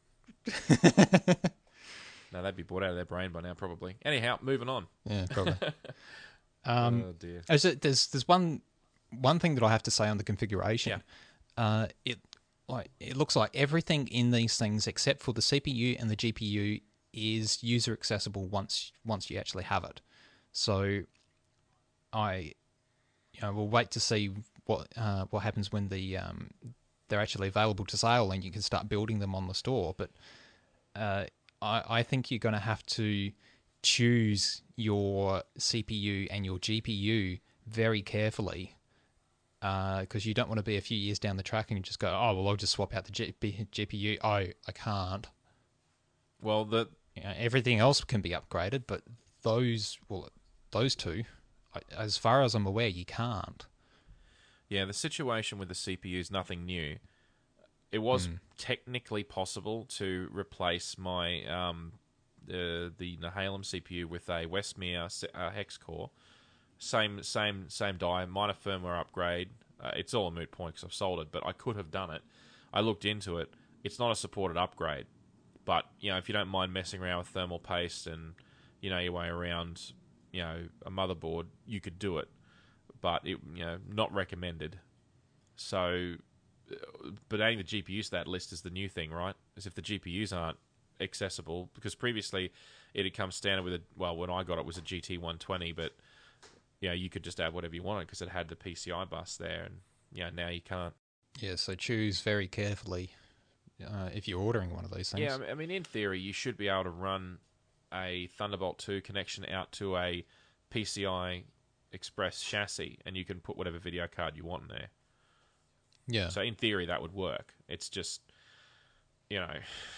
Speaker 2: No, they'd be bored out of their brain by now, probably. Anyhow, moving on.
Speaker 1: yeah, probably. Um,
Speaker 2: oh dear.
Speaker 1: There's, a- there's there's one one thing that I have to say on the configuration. Uh, it like it looks like everything in these things except for the C P U and the G P U is user accessible once once you actually have it. So I you know we'll wait to see what uh, what happens when the um, they're actually available to sale and you can start building them on the store. But uh, I I think you're going to have to choose your C P U and your G P U very carefully, because uh, you don't want to be a few years down the track and you just go, oh, well, I'll just swap out the G P U. Oh, I can't.
Speaker 2: Well, the
Speaker 1: You know, everything else can be upgraded, but those, well, those two, I- as far as I'm aware, you can't.
Speaker 2: yeah, the situation with the C P U is nothing new. It was
Speaker 1: Mm.
Speaker 2: technically possible to replace my um, the the Nehalem C P U with a Westmere uh, hex core, same same same die, minor firmware upgrade. Uh, it's all a moot point because I've sold it, but I could have done it. I looked into it. It's not a supported upgrade, but you know if you don't mind messing around with thermal paste and you know your way around, you know a motherboard, you could do it, but it you know not recommended. So, but adding the G P Us to that list is the new thing, right? As if the G P Us aren't accessible, because previously it had come standard with a well when I got it was a G T one twenty, but yeah you could just add whatever you wanted because it had the P C I bus there, and yeah now you can't.
Speaker 1: Yeah, so choose very carefully uh, if you're ordering one of these things.
Speaker 2: Yeah, I mean in theory you should be able to run a Thunderbolt two connection out to a P C I Express chassis, and you can put whatever video card you want in there.
Speaker 1: Yeah.
Speaker 2: So in theory that would work. It's just you know.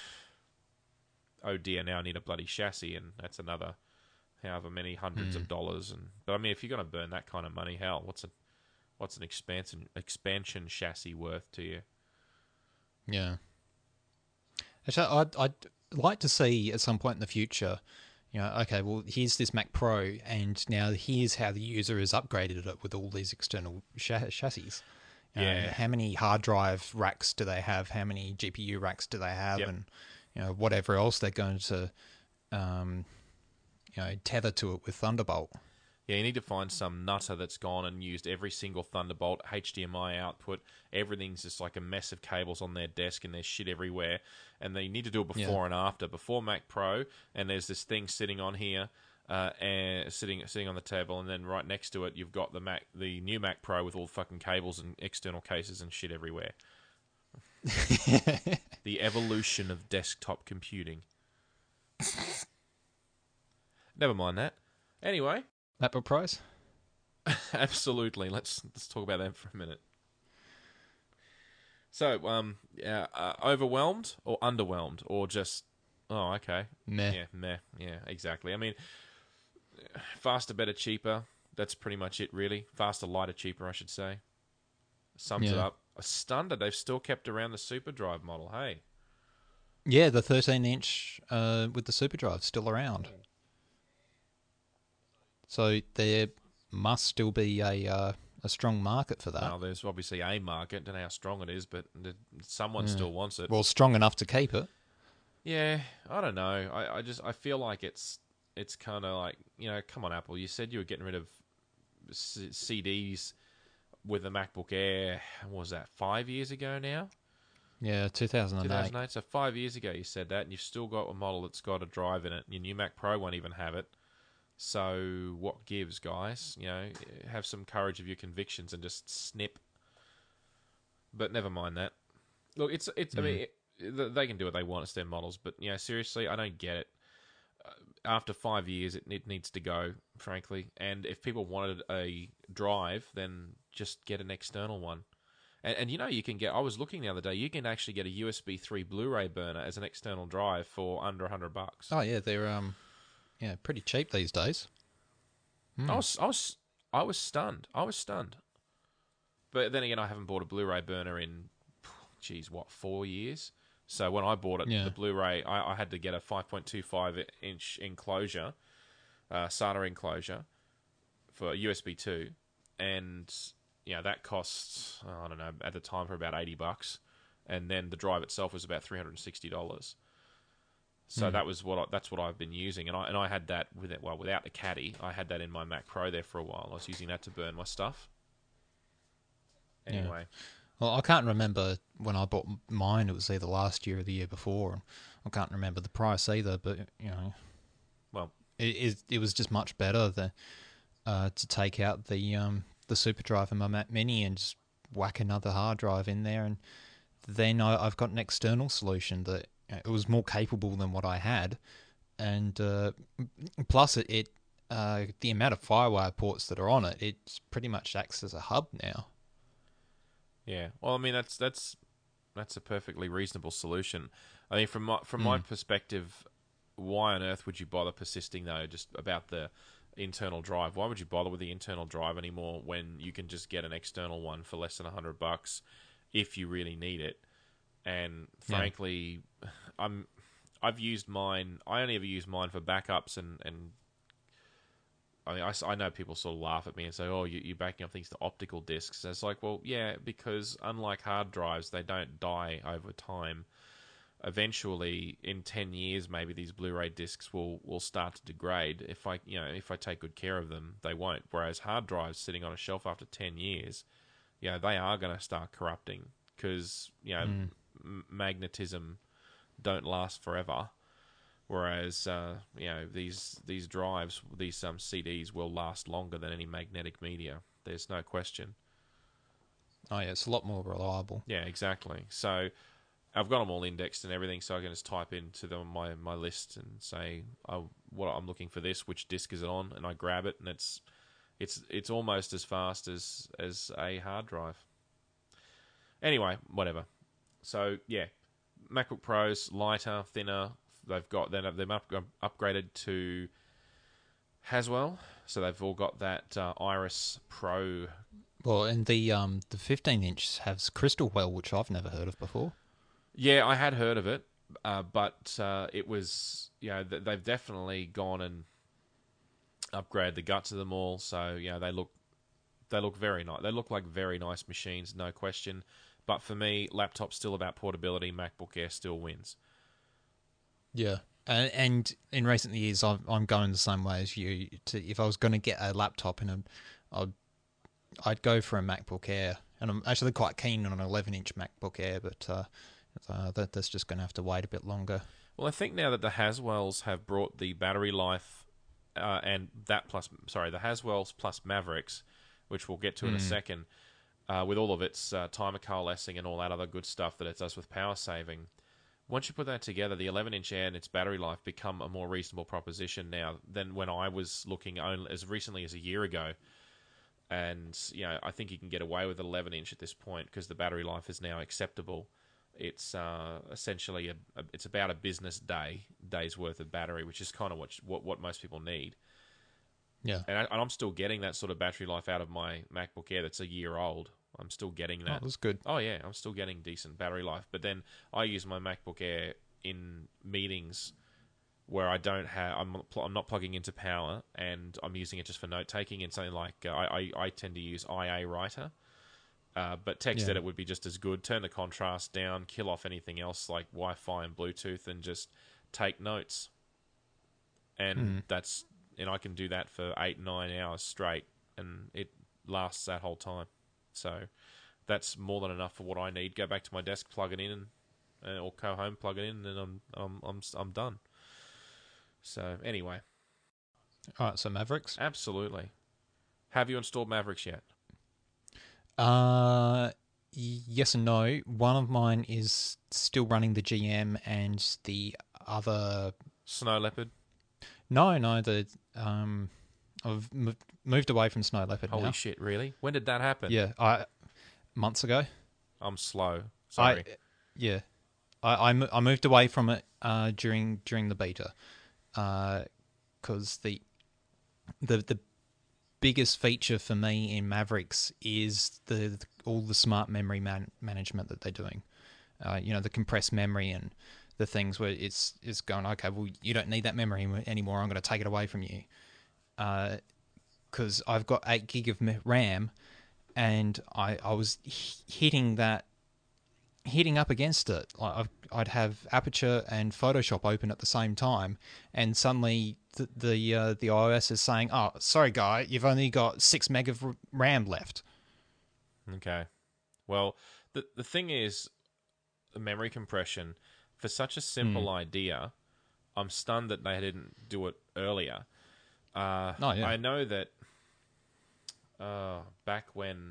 Speaker 2: Oh dear, now I need a bloody chassis, and that's another however many hundreds
Speaker 1: Mm.
Speaker 2: of dollars. And but I mean, if you're going to burn that kind of money, hell, what's a what's an expansion expansion chassis worth to you?
Speaker 1: Yeah. Actually, I'd, I'd like to see at some point in the future, you know, okay, well, here's this Mac Pro, and now here's how the user has upgraded it with all these external ch- chassis. You know,
Speaker 2: Yeah.
Speaker 1: how many hard drive racks do they have? How many G P U racks do they have?
Speaker 2: Yep.
Speaker 1: And, you know, whatever else they're going to, um, you know, tether to it with Thunderbolt.
Speaker 2: Yeah, you need to find some nutter that's gone and used every single Thunderbolt H D M I output. Everything's just like a mess of cables on their desk, and there's shit everywhere. And they need to do it before
Speaker 1: Yeah.
Speaker 2: and after. Before Mac Pro, and there's this thing sitting on here, uh, and sitting sitting on the table, and then right next to it, you've got the Mac, the new Mac Pro with all fucking cables and external cases and shit everywhere. The evolution of desktop computing. Never mind that. Anyway.
Speaker 1: MacBook Pros?
Speaker 2: Absolutely. Let's let's talk about them for a minute. So, um, yeah, uh, overwhelmed or underwhelmed or just oh, okay,
Speaker 1: Meh.
Speaker 2: yeah, meh, yeah, exactly. I mean, faster, better, cheaper. That's pretty much it, really. Faster, lighter, cheaper, I should say. Sums it
Speaker 1: Yeah.
Speaker 2: up. A stunner. They've still kept around the SuperDrive model. Hey,
Speaker 1: Yeah, the thirteen inch uh, with the SuperDrive still around. So there must still be a uh, a strong market for that.
Speaker 2: well, there's obviously a market. Don't know how strong it is, but th- someone
Speaker 1: Yeah.
Speaker 2: still wants it.
Speaker 1: Well, strong enough to keep it.
Speaker 2: Yeah, I don't know. I, I just I feel like it's it's kind of like, you know, come on, Apple. You said you were getting rid of C- CDs with the MacBook Air. What was that, five years ago now?
Speaker 1: Yeah, two thousand eight.
Speaker 2: two thousand eight. So five years ago you said that, and you've still got a model that's got a drive in it. Your new Mac Pro won't even have it. So what gives, guys? You know, have some courage of your convictions and just snip. But never mind that. Look, it's it's.
Speaker 1: Mm.
Speaker 2: I mean, it, they can do what they want. It's their models, but yeah, seriously, I don't get it. Uh, after five years, it, it needs to go, frankly. And if people wanted a drive, then just get an external one. And, and you know, you can get. I was looking the other day. You can actually get a U S B three Blu-ray burner as an external drive for under a hundred bucks.
Speaker 1: Oh yeah, they're um, yeah, pretty cheap these days. Mm.
Speaker 2: I was, I was, I was stunned. I was stunned. But then again, I haven't bought a Blu-ray burner in, geez, what, four years? So when I bought it,
Speaker 1: Yeah.
Speaker 2: the Blu-ray, I, I had to get a five point two five inch enclosure, uh, SATA enclosure for U S B two, and yeah, that costs, oh, I don't know, at the time for about eighty bucks, and then the drive itself was about three hundred and sixty dollars. So mm. that was what I, that's what I've been using, and I and I had that with it. Well, without the caddy, I had that in my Mac Pro there for a while. I was using that to burn my stuff. Anyway.
Speaker 1: Yeah. Well, I can't remember when I bought mine. It was either last year or the year before. I can't remember the price either, but, you know,
Speaker 2: well,
Speaker 1: it it, it was just much better than, uh, to take out the um the super drive in my Mac Mini and just whack another hard drive in there. And then I, I've got an external solution that, you know, it was more capable than what I had. And uh, plus, it, it uh, the amount of FireWire ports that are on it, it pretty much acts as a hub now.
Speaker 2: Yeah, well, I mean that's that's that's a perfectly reasonable solution. I mean, from my from mm. my perspective, why on earth would you bother persisting though? Just about the internal drive. Why would you bother with the internal drive anymore when you can just get an external one for less than a hundred bucks if you really need it? And frankly, yeah. I'm I've used mine. I only ever use mine for backups and and. I mean, I, I know people sort of laugh at me and say, oh, you, you're backing up things to optical discs. And it's like, well, yeah, because unlike hard drives, they don't die over time. Eventually, in ten years, maybe these Blu-ray discs will, will start to degrade. If I, you know, if I take good care of them, they won't. Whereas hard drives sitting on a shelf after ten years, you know, they are going to start corrupting because, you know, mm. m- magnetism don't last forever. Whereas, uh, you know, these these drives, these um, C Ds will last longer than any magnetic media. There's no question.
Speaker 1: Oh, yeah, it's a lot more reliable.
Speaker 2: Yeah, exactly. So I've got them all indexed and everything, so I can just type into them my, my list and say, oh, what I'm looking for this, which disc is it on, and I grab it, and it's it's it's almost as fast as, as a hard drive. Anyway, whatever. So, yeah, MacBook Pros, lighter, thinner. They've got then they've up, upgraded to Haswell, so they've all got that uh, Iris Pro.
Speaker 1: Well, and the um the fifteen inch has Crystal Well, which I've never heard of before.
Speaker 2: Yeah, I had heard of it, uh, but uh, it was you know they've definitely gone and upgraded the guts of them all. So you know they look they look very nice. They look like very nice machines, no question. But for me, laptop's still about portability. MacBook Air still wins.
Speaker 1: Yeah, and, and in recent years, I've, I'm going the same way as you. To, if I was going to get a laptop, and I'd I'd go for a MacBook Air, and I'm actually quite keen on an eleven inch MacBook Air, but uh, uh, that that's just going to have to wait a bit longer.
Speaker 2: Well, I think now that the Haswells have brought the battery life, uh, and that plus sorry, the Haswells plus Mavericks, which we'll get to in mm. a second, uh, with all of its uh, timer coalescing and all that other good stuff that it does with power saving. Once you put that together, the eleven inch Air and its battery life become a more reasonable proposition now than when I was looking only as recently as a year ago. And, you know, I think you can get away with eleven inch at this point because the battery life is now acceptable. It's uh, essentially, a, a, it's about a business day, day's worth of battery, which is kind of what, what, what most people need.
Speaker 1: Yeah.
Speaker 2: And, I, and I'm still getting that sort of battery life out of my MacBook Air that's a year old. I'm still getting that.
Speaker 1: Oh, that's good.
Speaker 2: Oh, yeah, I'm still getting decent battery life. But then I use my MacBook Air in meetings where I don't have, I'm, I'm not plugging into power, and I'm using it just for note taking and something like, uh, I, I, I tend to use I A Writer. Uh, but text
Speaker 1: yeah.
Speaker 2: edit would be just as good. Turn the contrast down, kill off anything else like Wi-Fi and Bluetooth, and just take notes. And mm. that's, and I can do that for eight, nine hours straight, and it lasts that whole time. So that's more than enough for what I need. Go back to my desk, plug it in, and uh, or go home, plug it in, and I'm I'm I'm I'm done. So anyway,
Speaker 1: all right. So Mavericks,
Speaker 2: absolutely. Have you installed Mavericks yet?
Speaker 1: Uh, yes and no. One of mine is still running the G M, and the other,
Speaker 2: Snow Leopard.
Speaker 1: no, no, the um, I've m- moved away from Snow Leopard
Speaker 2: Holy
Speaker 1: now.
Speaker 2: shit! Really? When did that happen?
Speaker 1: Yeah, I months ago.
Speaker 2: I'm slow. Sorry.
Speaker 1: I yeah, I I, mo- I moved away from it uh, during during the beta, because the the the biggest feature for me in Mavericks is the, the all the smart memory man- management that they're doing. Uh, you know, the compressed memory and the things where it's it's going, okay, well, you don't need that memory anymore. I'm going to take it away from you, because uh, I've got eight gig of RAM, and I I was hitting that hitting up against it. Like I've, I'd have Aperture and Photoshop open at the same time, and suddenly the the, uh, the iOS is saying, "Oh, sorry, guy, you've only got six meg of RAM left."
Speaker 2: Okay. Well, the the thing is, the memory compression for such a simple
Speaker 1: Mm.
Speaker 2: idea, I'm stunned that they didn't do it earlier. Uh,
Speaker 1: Oh yeah,
Speaker 2: I know that uh, back when,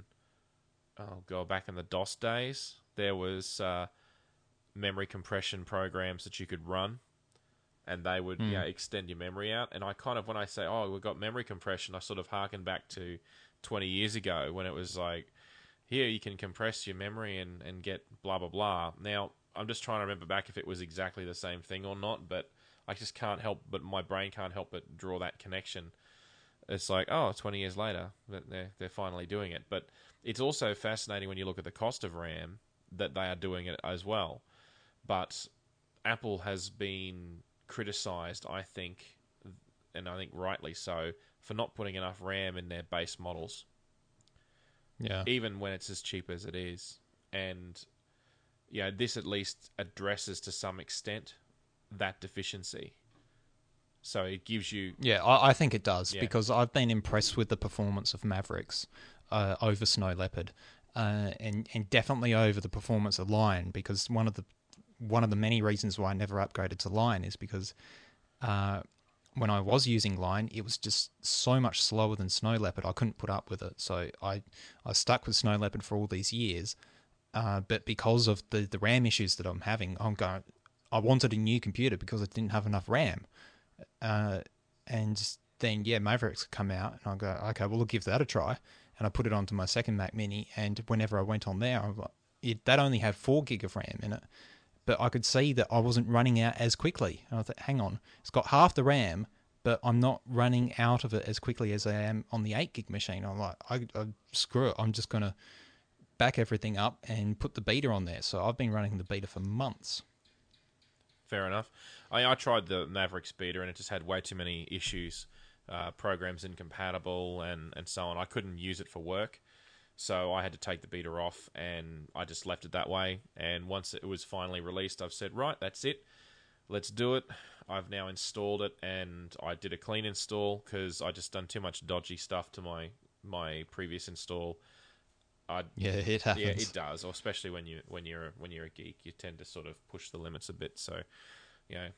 Speaker 2: oh god, back in the DOS days, there was uh, memory compression programs that you could run, and they would
Speaker 1: Mm.
Speaker 2: yeah extend your memory out. And I kind of, when I say, oh, we've got memory compression, I sort of harken back to twenty years ago when it was like, here you can compress your memory and, and get blah blah blah. Now I'm just trying to remember back if it was exactly the same thing or not, but I just can't help, but my brain can't help but draw that connection. It's like, oh, twenty years later, that they're they're finally doing it. But it's also fascinating when you look at the cost of RAM that they are doing it as well. But Apple has been criticized, I think, and I think rightly so, for not putting enough RAM in their base models,
Speaker 1: yeah,
Speaker 2: even when it's as cheap as it is. And yeah, this at least addresses to some extent that deficiency. So it gives you,
Speaker 1: yeah. I, I think it does,
Speaker 2: yeah,
Speaker 1: because I've been impressed with the performance of Mavericks uh, over Snow Leopard, uh, and and definitely over the performance of Lion, because one of the one of the many reasons why I never upgraded to Lion is because uh, when I was using Lion, it was just so much slower than Snow Leopard. I couldn't put up with it, so I I stuck with Snow Leopard for all these years. Uh, but because of the, the RAM issues that I'm having, I'm going. I wanted a new computer because I didn't have enough RAM, uh, and then yeah, Mavericks come out, and I go, okay, well, I'll give that a try, and I put it onto my second Mac Mini, and whenever I went on there, I was like, it, that only had four gig of RAM in it, but I could see that I wasn't running out as quickly. And I thought, hang on, it's got half the RAM, but I'm not running out of it as quickly as I am on the eight gig machine. I'm like, I, I screw it, I'm just gonna back everything up and put the beta on there. So I've been running the beta for months.
Speaker 2: fair enough. I, I tried the Mavericks beta and it just had way too many issues, uh, programs incompatible and, and so on. I couldn't use it for work, so I had to take the beta off and I just left it that way. And once it was finally released, I've said, right, that's it. Let's do it. I've now installed it and I did a clean install because I just done too much dodgy stuff to my, my previous install. I
Speaker 1: Yeah, it happens.
Speaker 2: Yeah, it does, or especially when you when you're when you're a geek, you tend to sort of push the limits a bit. So, you know,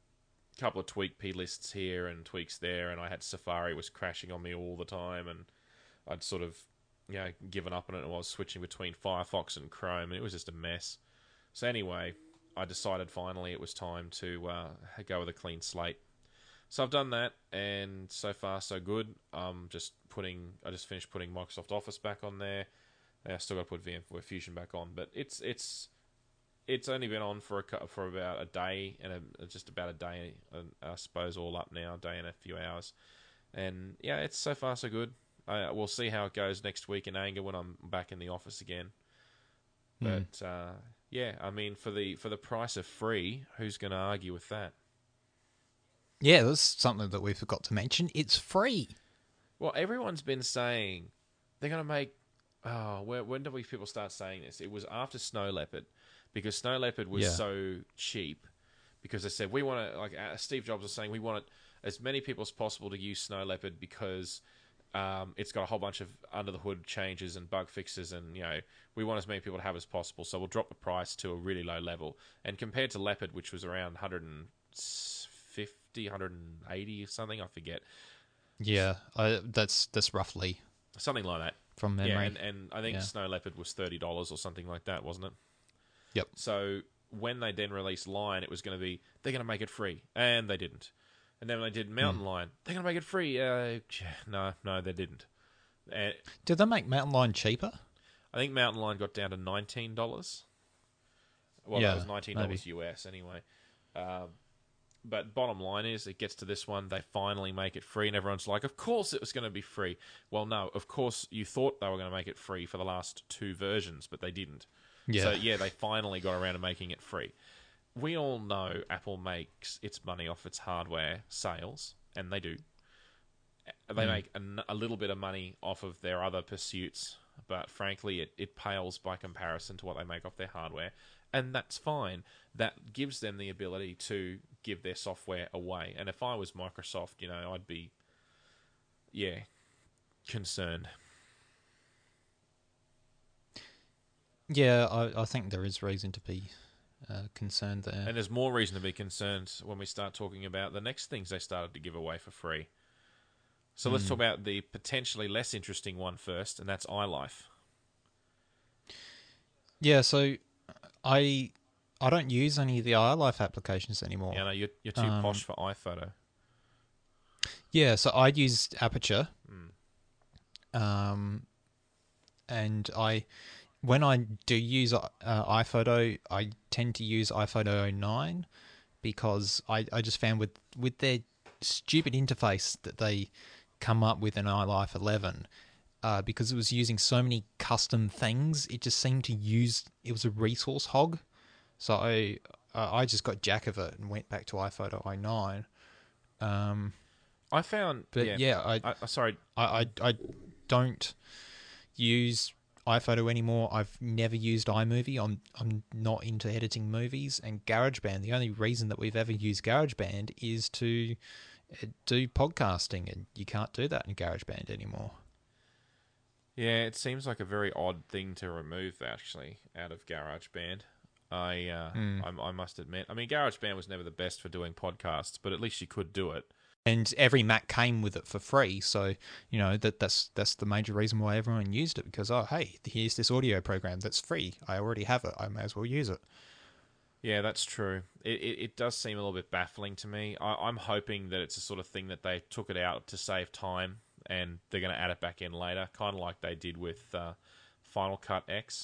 Speaker 2: a couple of tweak p lists here and tweaks there, and I had Safari was crashing on me all the time, and I'd sort of you know given up on it, and I was switching between Firefox and Chrome, and it was just a mess. So anyway, I decided finally it was time to uh, go with a clean slate. So I've done that, and so far so good. Um, just putting I just finished putting Microsoft Office back on there. I still got to put VMware Fusion back on, but it's it's it's only been on for a for about a day and a, just about a day, I suppose, all up now, a day and a few hours, and yeah, it's so far so good. Uh, we'll see how it goes next week in anger when I'm back in the office again.
Speaker 1: Mm.
Speaker 2: But uh, yeah, I mean, for the for the price of free, who's going to argue with that?
Speaker 1: Yeah, that's something that we forgot to mention. It's free.
Speaker 2: Well, everyone's been saying they're going to make. Oh, where, when did we people start saying this? It was after Snow Leopard, because Snow Leopard was
Speaker 1: Yeah.
Speaker 2: so cheap. Because they said we want to, like uh, Steve Jobs was saying, we want as many people as possible to use Snow Leopard because um, it's got a whole bunch of under the hood changes and bug fixes, and you know we want as many people to have as possible. So we'll drop the price to a really low level. And compared to Leopard, which was around one hundred fifty, one hundred eighty or something, I forget.
Speaker 1: Yeah, I, that's that's roughly
Speaker 2: Something like that.
Speaker 1: from memory.
Speaker 2: Yeah, and, and I think
Speaker 1: Yeah.
Speaker 2: Snow Leopard was thirty dollars or something like that, wasn't it?
Speaker 1: Yep.
Speaker 2: So when they then released Lion, it was going to be, they're going to make it free. And they didn't. And then when they did Mountain
Speaker 1: Hmm.
Speaker 2: Lion, they're going to make it free. Uh, no, no, they didn't. And
Speaker 1: Did they make Mountain Lion cheaper?
Speaker 2: I think Mountain Lion got down to nineteen dollars. Well,
Speaker 1: Yeah,
Speaker 2: that was nineteen dollars
Speaker 1: maybe.
Speaker 2: U S anyway. Um, but bottom line is, it gets to this one, they finally make it free, and everyone's like, of course it was going to be free. Well, no, of course you thought they were going to make it free for the last two versions, but they didn't.
Speaker 1: Yeah.
Speaker 2: So, yeah, they finally got around to making it free. We all know Apple makes its money off its hardware sales, and they do. They
Speaker 1: Mm.
Speaker 2: make a, a little bit of money off of their other pursuits, but frankly, it, it pales by comparison to what they make off their hardware, and that's fine. That gives them the ability to give their software away. And if I was Microsoft, you know, I'd be, yeah, concerned.
Speaker 1: Yeah, I, I think there is reason to be uh, concerned there.
Speaker 2: And there's more reason to be concerned when we start talking about the next things they started to give away for free. So let's
Speaker 1: Mm.
Speaker 2: talk about the potentially less interesting one first, and that's iLife.
Speaker 1: Yeah, so I I don't use any of the iLife applications anymore.
Speaker 2: You know, you're, you're too
Speaker 1: Um,
Speaker 2: posh for iPhoto.
Speaker 1: Yeah, so I used Aperture,
Speaker 2: Mm.
Speaker 1: um, and I when I do use uh, iPhoto, I tend to use iPhoto oh nine because I, I just found with with their stupid interface that they come up with in iLife eleven, uh, because it was using so many custom things, it just seemed to use it was a resource hog. So I uh, I just got jack of it and went back to iPhoto oh nine. Um,
Speaker 2: I found,
Speaker 1: but
Speaker 2: yeah,
Speaker 1: yeah, I,
Speaker 2: I, I sorry,
Speaker 1: I, I, I don't use iPhoto anymore. I've never used iMovie. I'm I'm not into editing movies. And GarageBand, the only reason that we've ever used GarageBand is to uh, do podcasting, and you can't do that in GarageBand anymore.
Speaker 2: yeah, it seems like a very odd thing to remove actually out of GarageBand. I, uh,
Speaker 1: Mm.
Speaker 2: I, I must admit, I mean, GarageBand was never the best for doing podcasts, but at least you could do it.
Speaker 1: And every Mac came with it for free, so you know that that's that's the major reason why everyone used it, because oh hey, here's this audio program that's free. I already have it. I may as well use it.
Speaker 2: Yeah, that's true. It, it it does seem a little bit baffling to me. I, I'm hoping that it's a sort of thing that they took it out to save time, and they're going to add it back in later, kind of like they did with uh, Final Cut X.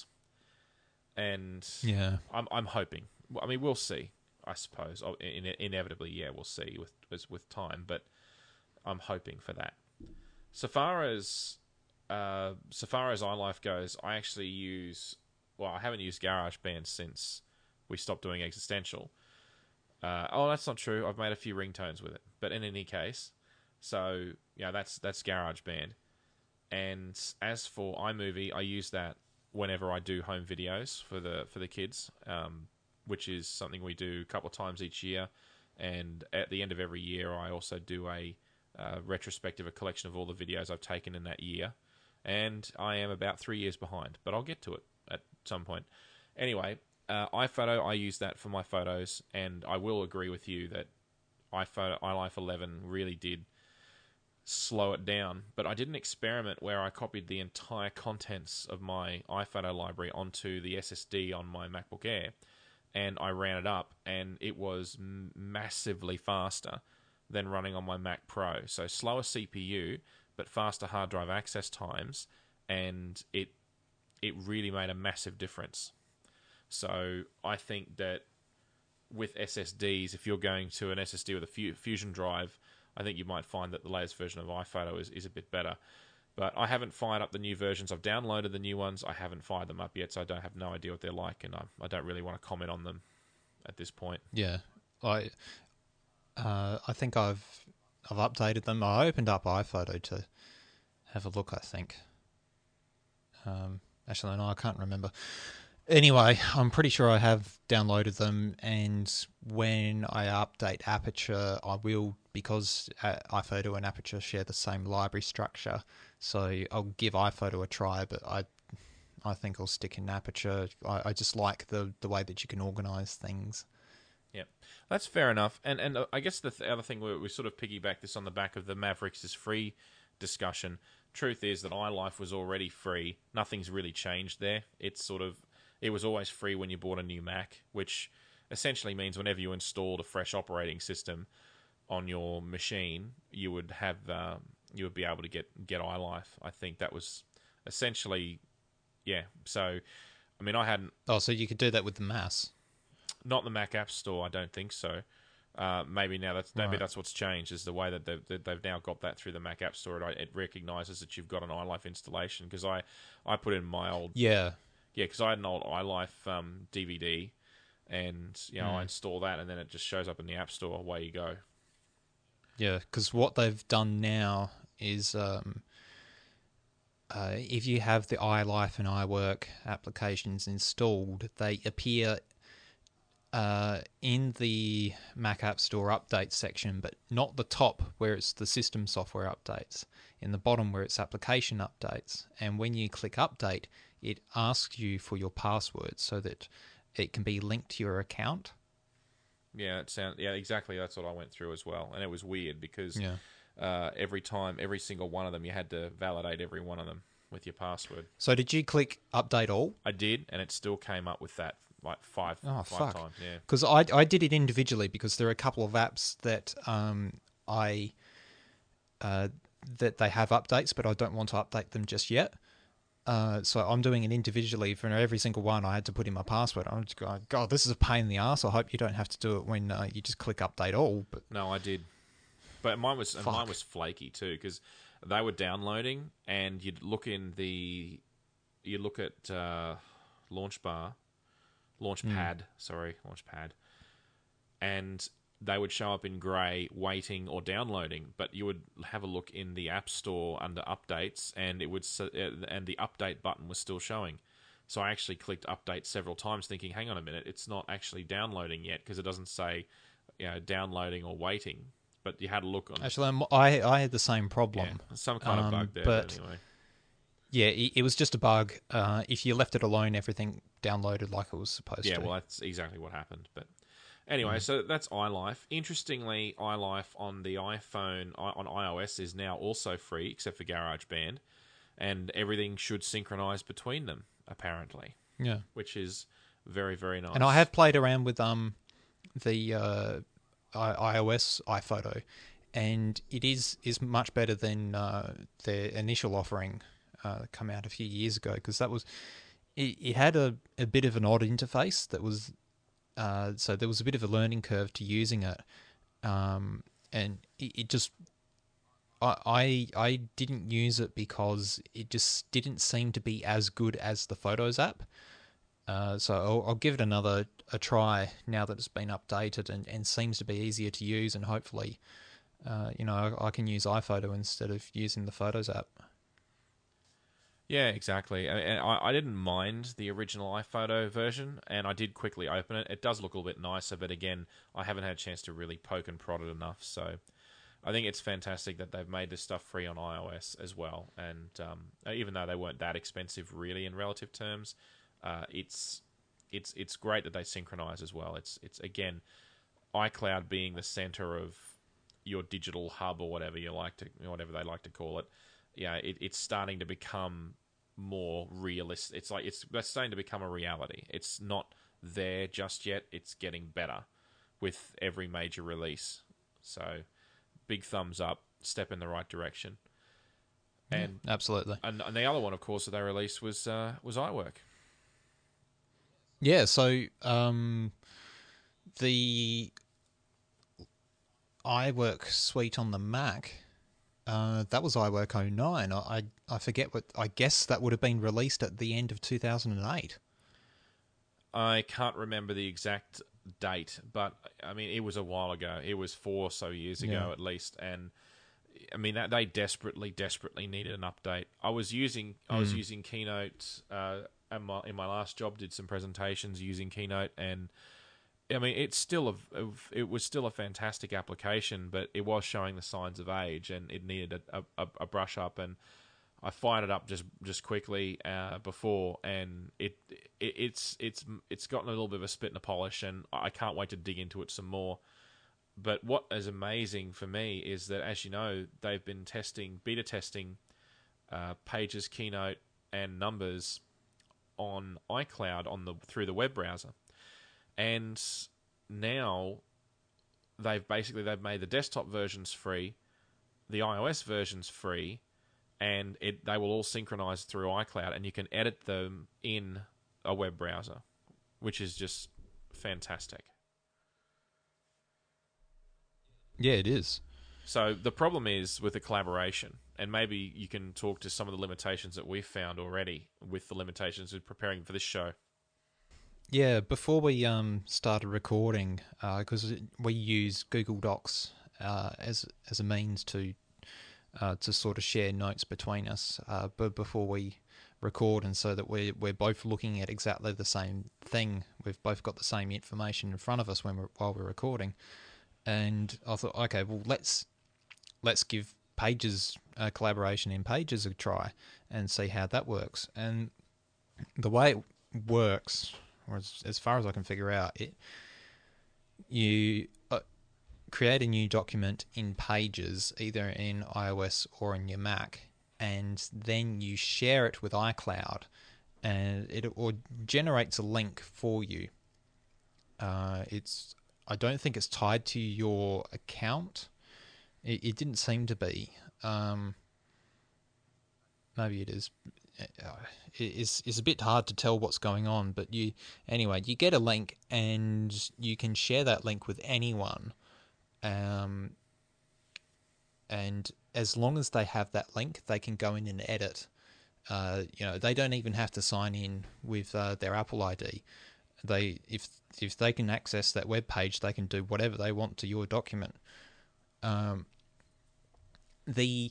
Speaker 2: And
Speaker 1: Yeah.
Speaker 2: I'm I'm hoping. I mean, we'll see. I suppose in, inevitably, yeah, we'll see with with time. But I'm hoping for that. So far as uh, so far as iLife goes, I actually use. Well, I haven't used GarageBand since we stopped doing Existential. Uh, oh, that's not true. I've made a few ringtones with it, but in any case, so yeah, that's that's GarageBand. And as for iMovie, I use that whenever I do home videos for the for the kids, um, which is something we do a couple of times each year. And at the end of every year, I also do a uh, retrospective, a collection of all the videos I've taken in that year. And I am about three years behind, but I'll get to it at some point. Anyway, uh, iPhoto, I use that for my photos, and I will agree with you that iPhoto, iLife eleven really did slow it down. But I did an experiment where I copied the entire contents of my iPhoto library onto the S S D on my MacBook Air, and I ran it up, and it was m- massively faster than running on my Mac Pro. So slower C P U, but faster hard drive access times, and it it really made a massive difference. So I think that with S S Ds, if you're going to an S S D with a Fusion drive, I think you might find that the latest version of iPhoto is, is a bit better. But I haven't fired up the new versions. I've downloaded the new ones. I haven't fired them up yet, so I don't have no idea what they're like, and I, I don't really want to comment on them at this point.
Speaker 1: Yeah, I uh, I think I've I've updated them. I opened up iPhoto to have a look. I think. Um, actually, no, I can't remember. Anyway, I'm pretty sure I have downloaded them, and when I update Aperture, I will, because uh, iPhoto and Aperture share the same library structure, so I'll give iPhoto a try, but I I think I'll stick in Aperture. I, I just like the, the way that you can organize things.
Speaker 2: Yeah, that's fair enough. And and uh, I guess the th- other thing, we, we sort of piggyback this on the back of the Mavericks is free discussion. truth is that iLife was already free. Nothing's really changed there. It's sort of it was always free when you bought a new Mac, which essentially means whenever you installed a fresh operating system on your machine, you would have um, you would be able to get get iLife. I think that was essentially, yeah. So, I mean, I hadn't
Speaker 1: Oh, so you could do that with the Mass.
Speaker 2: not the Mac App Store. I don't think so. Uh, maybe now that's maybe
Speaker 1: Right.
Speaker 2: that's what's changed is the way that they've, that they've now got that through the Mac App Store. It, it recognizes that you've got an iLife installation because I I put in my old
Speaker 1: Yeah.
Speaker 2: yeah because I had an old iLife um, D V D and you know I install that and then it just shows up in the App Store. Away you go.
Speaker 1: Yeah, because what they've done now is um, uh, if you have the iLife and iWork applications installed, they appear uh, in the Mac App Store updates section, but not the top where it's the system software updates, in the bottom where it's application updates. And when you click update, it asks you for your password so that it can be linked to your account.
Speaker 2: Yeah, it sound yeah exactly. That's what I went through as well, and it was weird because
Speaker 1: Yeah.
Speaker 2: uh, every time, every single one of them, you had to validate every one of them with your password.
Speaker 1: So did you click update all?
Speaker 2: I did, and it still came up with that like five
Speaker 1: Oh,
Speaker 2: five
Speaker 1: fuck.
Speaker 2: times. Yeah,
Speaker 1: Because I, I did it individually because there are a couple of apps that um, I uh, that they have updates, but I don't want to update them just yet. Uh, so I'm doing it individually for every single one. I had to put in my password. I'm just going, God, this is a pain in the ass. I hope you don't have to do it when uh, you just click update all. But
Speaker 2: no, I did, but mine was and
Speaker 1: Fuck.
Speaker 2: mine was flaky too because they were downloading, and you'd look in the you look at uh, Launchbar, Launchpad, sorry, Launchpad, and they would show up in grey, waiting or downloading. But you would have a look in the App Store under updates, and it would s- uh, and the update button was still showing. So I actually clicked update several times, thinking, "Hang on a minute, it's not actually downloading yet because it doesn't say, you know, downloading or waiting." But you had a look on
Speaker 1: actually, I'm, I I had the same
Speaker 2: yeah,
Speaker 1: problem.
Speaker 2: some kind
Speaker 1: Um,
Speaker 2: of bug there.
Speaker 1: but-
Speaker 2: But anyway,
Speaker 1: Yeah, it, it was just a bug. Uh, if you left it alone, everything downloaded like it was supposed
Speaker 2: yeah,
Speaker 1: to.
Speaker 2: well, that's exactly what happened. But anyway, so that's iLife. Interestingly, iLife on the iPhone i- on iOS is now also free, except for GarageBand, and everything should synchronize between them apparently,
Speaker 1: yeah.
Speaker 2: which is very very nice.
Speaker 1: And I have played around with um the uh, I- iOS iPhoto, and it is is much better than uh, their initial offering uh, come out a few years ago, because that was it, it had a, a bit of an odd interface that was uh, so there was a bit of a learning curve to using it, um, and it, it just I, I I didn't use it because it just didn't seem to be as good as the Photos app. Uh, so I'll, I'll give it another a try now that it's been updated and, and seems to be easier to use, and hopefully, uh, you know, I, I can use iPhoto instead of using the Photos app.
Speaker 2: Yeah, exactly. And and I, I didn't mind the original iPhoto version, and I did quickly open it. It does look a little bit nicer, but again, I haven't had a chance to really poke and prod it enough. So I think it's fantastic that they've made this stuff free on iOS as well. And um, even though they weren't that expensive, really, in relative terms, uh, it's it's it's great that they synchronize as well. It's it's again, iCloud being the center of your digital hub or whatever you like to, whatever they like to call it. Yeah, it, it's starting to become more realistic. It's like it's that's starting to become a reality. It's not there just yet. It's getting better with every major release. So, big thumbs up, step in the right direction. And
Speaker 1: Yeah, absolutely.
Speaker 2: and, and the other one, of course, that they released was uh, was iWork.
Speaker 1: Yeah. So um, the iWork suite on the Mac. Uh, that was iWork oh nine. I, I I forget what. I guess that would have been released at the end of two thousand eight.
Speaker 2: I can't remember the exact date, but I mean it was a while ago. It was four or so years ago
Speaker 1: Yeah.
Speaker 2: at least, and I mean that they desperately, desperately needed an update. I was using I was using Keynote uh, in my in my last job. Did some presentations using Keynote, and I mean it's still a, a it was still a fantastic application, but it was showing the signs of age, and it needed a, a, a brush up. And I fired it up just just quickly uh, before, and it, it it's it's it's gotten a little bit of a spit and a polish, and I can't wait to dig into it some more. But what is amazing for me is that, as you know, they've been testing beta testing uh, Pages, Keynote, and Numbers on iCloud on the through the web browser, and now they've basically they've made the desktop versions free, the iOS versions free, and it they will all synchronize through iCloud, and you can edit them in a web browser, which is just fantastic.
Speaker 1: Yeah, it is.
Speaker 2: So the problem is with the collaboration, and maybe you can talk to some of the limitations that we've found already with the limitations in preparing for this show.
Speaker 1: Yeah, before we um started recording, because uh, we use Google Docs uh, as as a means to uh, to sort of share notes between us, uh, but before we record, and so that we we're both looking at exactly the same thing. We've both got the same information in front of us when we're while we're recording, and I thought, okay, well let's let's give Pages uh, collaboration in Pages a try and see how that works. And the way it works, or as, as far as I can figure out, it you uh, create a new document in Pages, either in iOS or in your Mac, and then you share it with iCloud, and it or generates a link for you. Uh, it's I don't think it's tied to your account. It, it didn't seem to be. Um, maybe it is. It's, it's a bit hard to tell what's going on, but you anyway you get a link and you can share that link with anyone, um, and as long as they have that link, they can go in and edit. Uh, you know, they don't even have to sign in with uh, their Apple I D. They if if they can access that web page, they can do whatever they want to your document. Um, the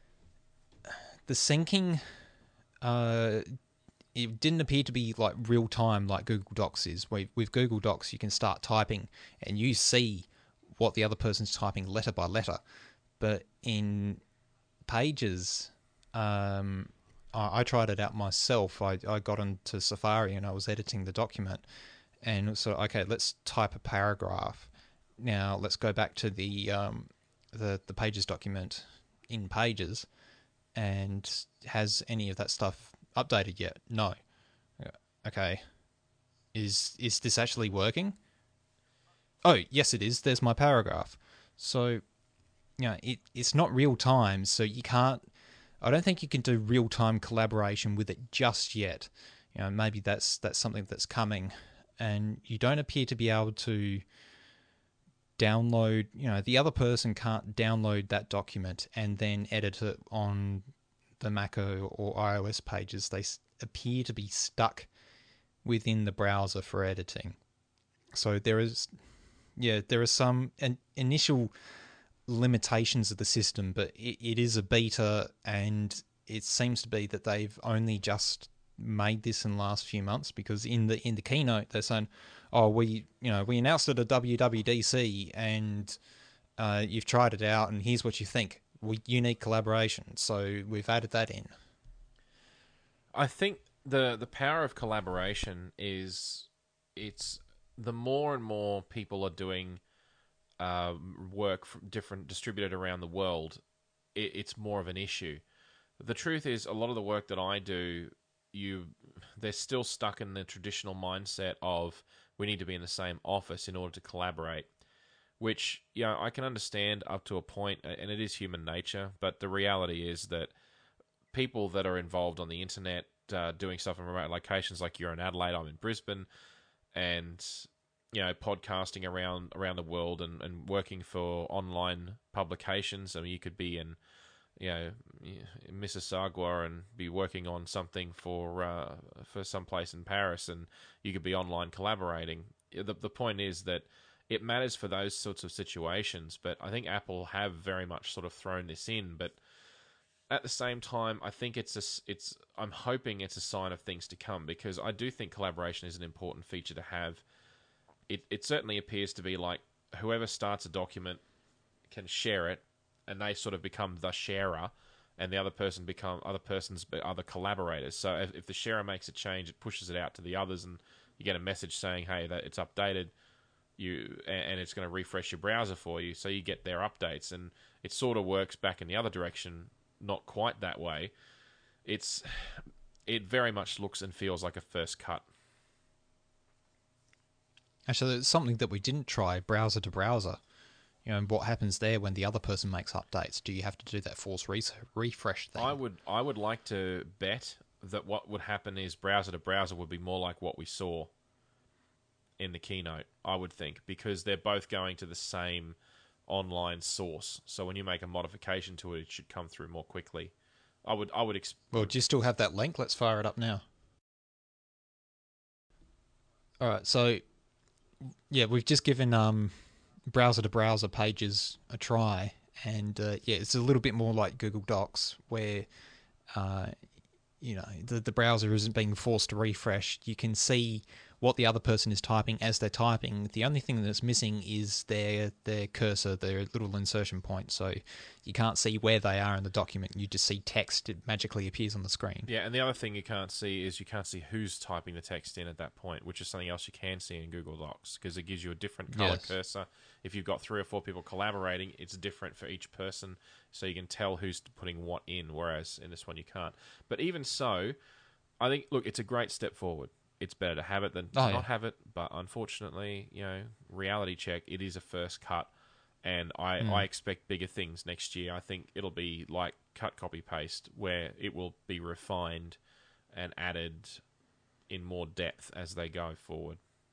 Speaker 1: the syncing. Uh, it didn't appear to be like real time like Google Docs is. With, with Google Docs, you can start typing and you see what the other person's typing letter by letter. But in Pages, um, I, I tried it out myself. I, I got into Safari and I was editing the document. And so, okay, let's type a paragraph. Now, let's go back to the um, the, the Pages document in Pages. And has any of that stuff updated yet? No. Okay. Is is this actually working? Oh, yes it is. There's my paragraph. So, you know, it, it's not real time, so you can't... I don't think you can do real-time collaboration with it just yet. You know, maybe that's that's something that's coming. And you don't appear to be able to download, you know, the other person can't download that document and then edit it on the Mac or, or iOS pages. They s- appear to be stuck within the browser for editing. So there is, yeah, there are some an, initial limitations of the system, but it, it is a beta, and it seems to be that they've only just made this in the last few months, because in the in the keynote they're saying, oh, we you know we announced it at W W D C and uh, you've tried it out and here's what you think. We you need collaboration, so we've added that in.
Speaker 2: I think the the power of collaboration is it's the more and more people are doing uh, work from different distributed around the world, it, it's more of an issue. The truth is, a lot of the work that I do, you they're still stuck in the traditional mindset of we need to be in the same office in order to collaborate, which, you know, I can understand up to a point, and it is human nature, but the reality is that people that are involved on the internet uh, doing stuff in remote locations, like you're in Adelaide, I'm in Brisbane, and, you know, podcasting around around the world and, and working for online publications. I mean, you could be in, you know, in Mississauga and be working on something for uh, for some place in Paris, and you could be online collaborating. The the point is that it matters for those sorts of situations, but I think Apple have very much sort of thrown this in. But at the same time, I think it's a, it's I'm hoping it's a sign of things to come, because I do think collaboration is an important feature to have. It it certainly appears to be like whoever starts a document can share it, and they sort of become the sharer, and the other person become other person's other collaborators. So if, if the sharer makes a change, it pushes it out to the others, and you get a message saying, "Hey, that it's updated." You and it's going to refresh your browser for you, so you get their updates, and it sort of works back in the other direction, not quite that way. it's it very much looks and feels like a first cut.
Speaker 1: Actually, it's something that we didn't try, browser to browser. You know, and what happens there when the other person makes updates? Do you have to do that force re- refresh thing?
Speaker 2: I would I would like to bet that what would happen is browser to browser would be more like what we saw in the keynote, I would think, because they're both going to the same online source. So when you make a modification to it, it should come through more quickly. I would I would exp-
Speaker 1: Well, do you still have that link? Let's fire it up now. All right, so yeah, we've just given um, browser to browser pages a try, and uh, yeah, it's a little bit more like Google Docs, where uh, you know the the browser isn't being forced to refresh. You can see what the other person is typing as they're typing. The only thing that's missing is their their cursor, their little insertion point. So you can't see where they are in the document. You just see text. It magically appears on the screen.
Speaker 2: Yeah, and the other thing you can't see is you can't see who's typing the text in at that point, which is something else you can see in Google Docs, because it gives you a different color
Speaker 1: Yes.
Speaker 2: cursor. If you've got three or four people collaborating, it's different for each person, so you can tell who's putting what in, whereas in this one you can't. But even so, I think, look, it's a great step forward. It's better to have it than to
Speaker 1: Oh,
Speaker 2: not
Speaker 1: yeah.
Speaker 2: have it, but unfortunately, you know, reality check, it is a first cut, and I,
Speaker 1: Mm.
Speaker 2: I expect bigger things next year. I think it'll be like cut, copy, paste, where it will be refined and added in more depth as they go forward.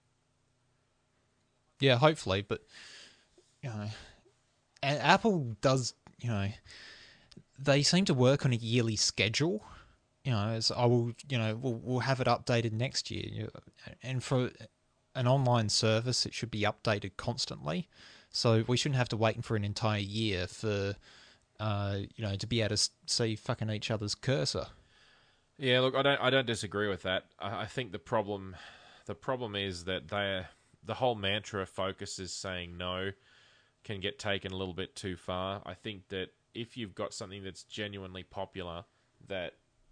Speaker 1: Yeah, hopefully, but you know, and Apple does. You know, they seem to work on a yearly schedule. You know, as I will, you know, we'll, we'll have it updated next year. You know, and for an online service, it should be updated constantly. So we shouldn't have to wait for an entire year for, uh, you know, to be able to see fucking each other's cursor.
Speaker 2: Yeah, look, I don't, I don't disagree with that. I, I think the problem, the problem is that they, the whole mantra of focus is saying no, can get taken a little bit too far. I think that if you've got something that's genuinely popular that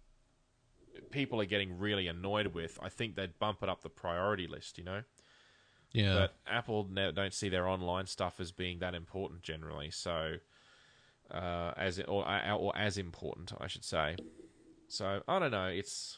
Speaker 2: people are getting really annoyed with, I think they'd bump it up the priority list, you know?
Speaker 1: Yeah.
Speaker 2: But Apple ne- don't see their online stuff as being that important generally, so uh, as it, or uh, or as important, I should say. So I don't know. It's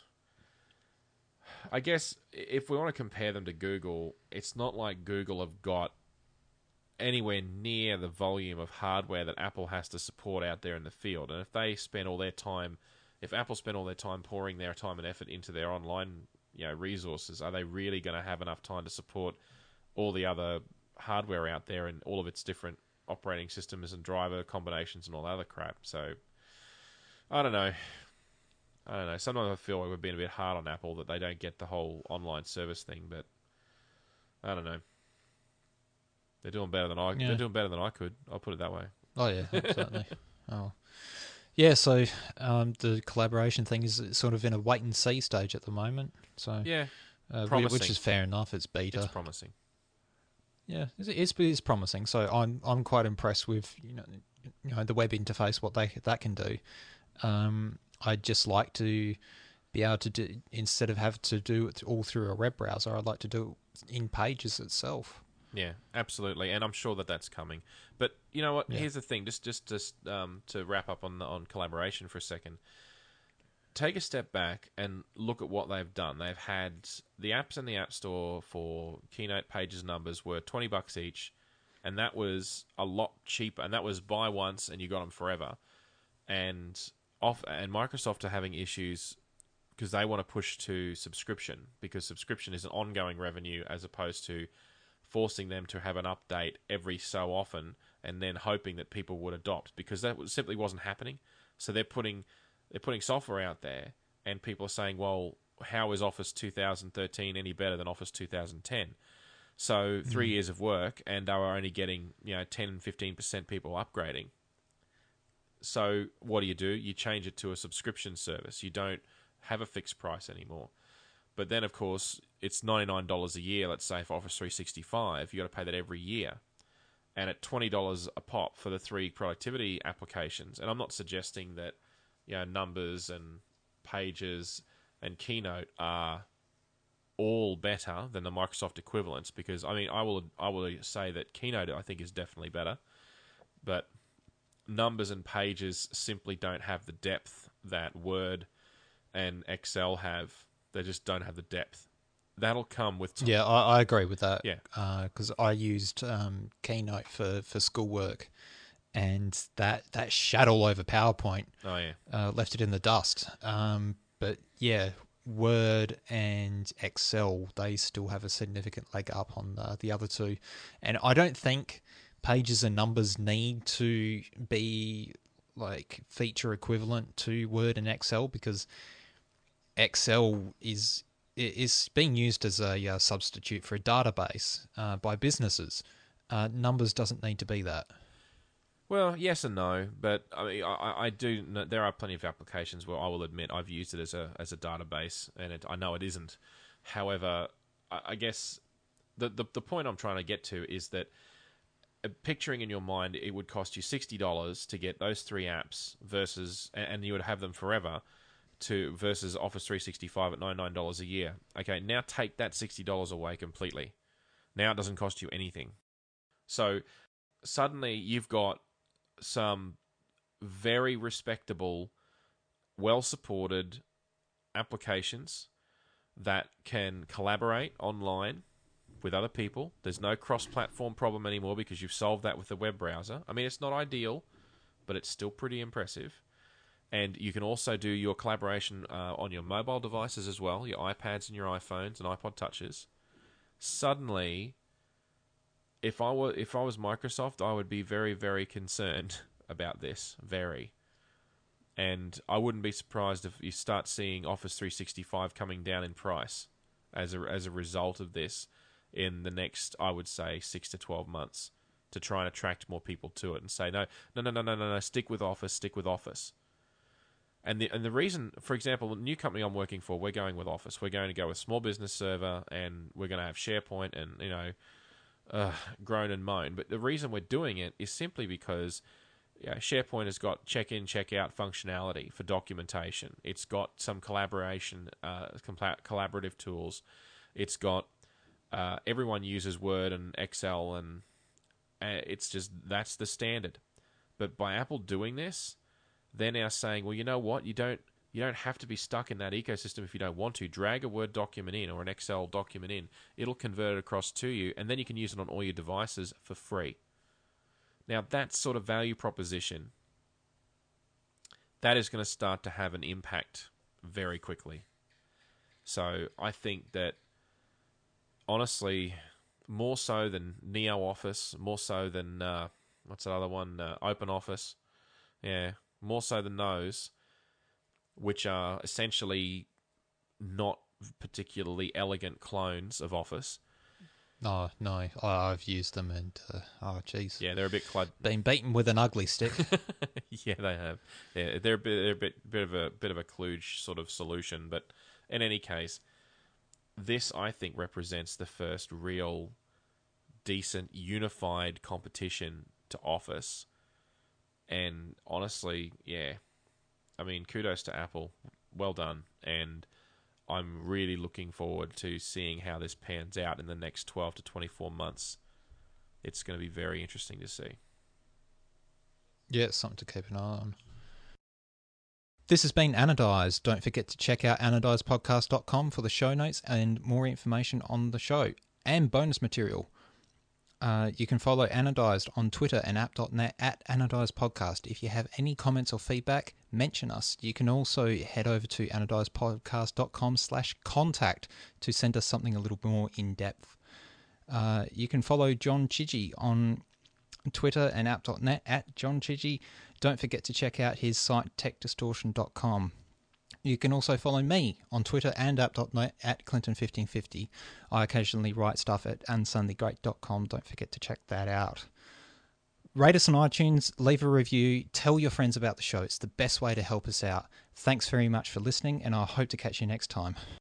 Speaker 2: I guess if we want to compare them to Google, it's not like Google have got anywhere near the volume of hardware that Apple has to support out there in the field. And if they spend all their time, if Apple spend all their time pouring their time and effort into their online, you know, resources, are they really going to have enough time to support all the other hardware out there and all of its different operating systems and driver combinations and all that other crap? So I don't know. I don't know. Sometimes I feel like we've been a bit hard on Apple that they don't get the whole online service thing, but I don't know. They're doing better than I.
Speaker 1: Yeah.
Speaker 2: They're doing better than I could. I'll put it that way.
Speaker 1: Oh yeah, certainly. Oh, yeah. So um, the collaboration thing is sort of in a wait and see stage at the moment. So
Speaker 2: Yeah,
Speaker 1: uh, whi-
Speaker 2: promising.
Speaker 1: which is fair enough. It's beta.
Speaker 2: It's promising.
Speaker 1: Yeah, it's, it's it's promising. So I'm I'm quite impressed with you know you know the web interface, what they that can do. Um, I'd just like to be able to do, instead of have to do it all through a web browser, I'd like to do it in Pages itself.
Speaker 2: Yeah, absolutely, and I'm sure that that's coming. But you know what?
Speaker 1: Yeah.
Speaker 2: Here's the thing. Just just just um, to wrap up on the, on collaboration for a second. Take a step back and look at what they've done. They've had the apps in the App Store for Keynote, Pages, Numbers were twenty bucks each, and that was a lot cheaper. And that was buy once and you got them forever. And off and Microsoft are having issues because they want to push to subscription, because subscription is an ongoing revenue as opposed to forcing them to have an update every so often and then hoping that people would adopt, because that simply wasn't happening. So they're putting they're putting software out there, and people are saying, well, how is Office two thousand thirteen any better than Office two thousand ten? So three mm. years of work, and they were only getting, you know, ten, fifteen percent people upgrading. So what do you do? You change it to a subscription service. You don't have a fixed price anymore. But then, of course, it's ninety-nine dollars a year, let's say, for Office three sixty-five. You've got to pay that every year. And at twenty dollars a pop for the three productivity applications, and I'm not suggesting that, you know, Numbers and Pages and Keynote are all better than the Microsoft equivalents, because, I mean, I will I will say that Keynote, I think, is definitely better. But Numbers and Pages simply don't have the depth that Word and Excel have. They just don't have the depth. That'll come with time.
Speaker 1: Yeah, I, I agree with that.
Speaker 2: Yeah.
Speaker 1: Because uh, I used um, Keynote for, for schoolwork, and that, that shat all over PowerPoint.
Speaker 2: Oh, yeah.
Speaker 1: Uh, left it in the dust. Um, but yeah, Word and Excel, they still have a significant leg up on the, the other two. And I don't think pages and numbers need to be like feature equivalent to Word and Excel, because Excel is is being used as a uh, substitute for a database uh, by businesses. Uh, numbers doesn't need to be that.
Speaker 2: Well, yes and no, but I mean, I, I do know there are plenty of applications where I will admit I've used it as a as a database, and it, I know it isn't. However, I, I guess the, the the point I'm trying to get to is that uh, picturing in your mind it would cost you sixty dollars to get those three apps versus, and you would have them forever, to versus Office three sixty-five at ninety-nine dollars a year. Okay, now take that sixty dollars away completely. Now it doesn't cost you anything. So suddenly you've got some very respectable, well-supported applications that can collaborate online with other people. There's no cross-platform problem anymore because you've solved that with the web browser. I mean, it's not ideal, but it's still pretty impressive. And you can also do your collaboration uh, on your mobile devices as well, your iPads and your iPhones and iPod Touches. Suddenly, if I were if I was Microsoft, I would be very, very concerned about this. Very. And I wouldn't be surprised if you start seeing Office three sixty-five coming down in price as a, as a result of this in the next, I would say, six to twelve months, to try and attract more people to it and say, no, no, no, no, no, no, no, stick with Office, stick with Office. And the and the reason, for example, the new company I'm working for, we're going with Office. We're going to go with Small Business Server, and we're going to have SharePoint and, you know, uh, groan and moan. But the reason we're doing it is simply because yeah, SharePoint has got check-in, check-out functionality for documentation. It's got some collaboration, uh, collaborative tools. It's got uh, everyone uses Word and Excel, and uh, it's just that's the standard. But by Apple doing this, they're now saying, well, you know what? You don't you don't have to be stuck in that ecosystem if you don't want to. Drag a Word document in or an Excel document in. It'll convert it across to you, and then you can use it on all your devices for free. Now, that sort of value proposition, that is going to start to have an impact very quickly. So I think that, honestly, more so than Neo Office, more so than, uh, what's that other one, uh, Open Office, yeah, more so than those, which are essentially not particularly elegant clones of Office.
Speaker 1: No, no, I've used them, and uh, oh, jeez,
Speaker 2: yeah, they're a bit clud.
Speaker 1: Been beaten with an ugly stick.
Speaker 2: Yeah, they have. Yeah, they're a bit, they're a bit, bit of a bit of a kludge sort of solution. But in any case, this I think represents the first real, decent, unified competition to Office. And honestly, yeah, I mean, kudos to Apple. Well done, and I'm really looking forward to seeing how this pans out in the next twelve to twenty-four months. It's going to be very interesting to see.
Speaker 1: Yeah, it's something to keep an eye on. This has been Anodized. Don't forget to check out anodized podcast dot com for the show notes and more information on the show and bonus material. Uh, you can follow Anodized on Twitter and app dot net at Anodized Podcast. If you have any comments or feedback, mention us. You can also head over to anodized podcast dot com slash contact to send us something a little more in-depth. Uh, you can follow John Chidgey on Twitter and app dot net at John Chidgey. Don't forget to check out his site tech distortion dot com. You can also follow me on Twitter and app dot net at Clinton fifteen fifty. I occasionally write stuff at unsuddenly great dot com. Don't forget to check that out. Rate us on iTunes, leave a review, tell your friends about the show. It's the best way to help us out. Thanks very much for listening, and I hope to catch you next time.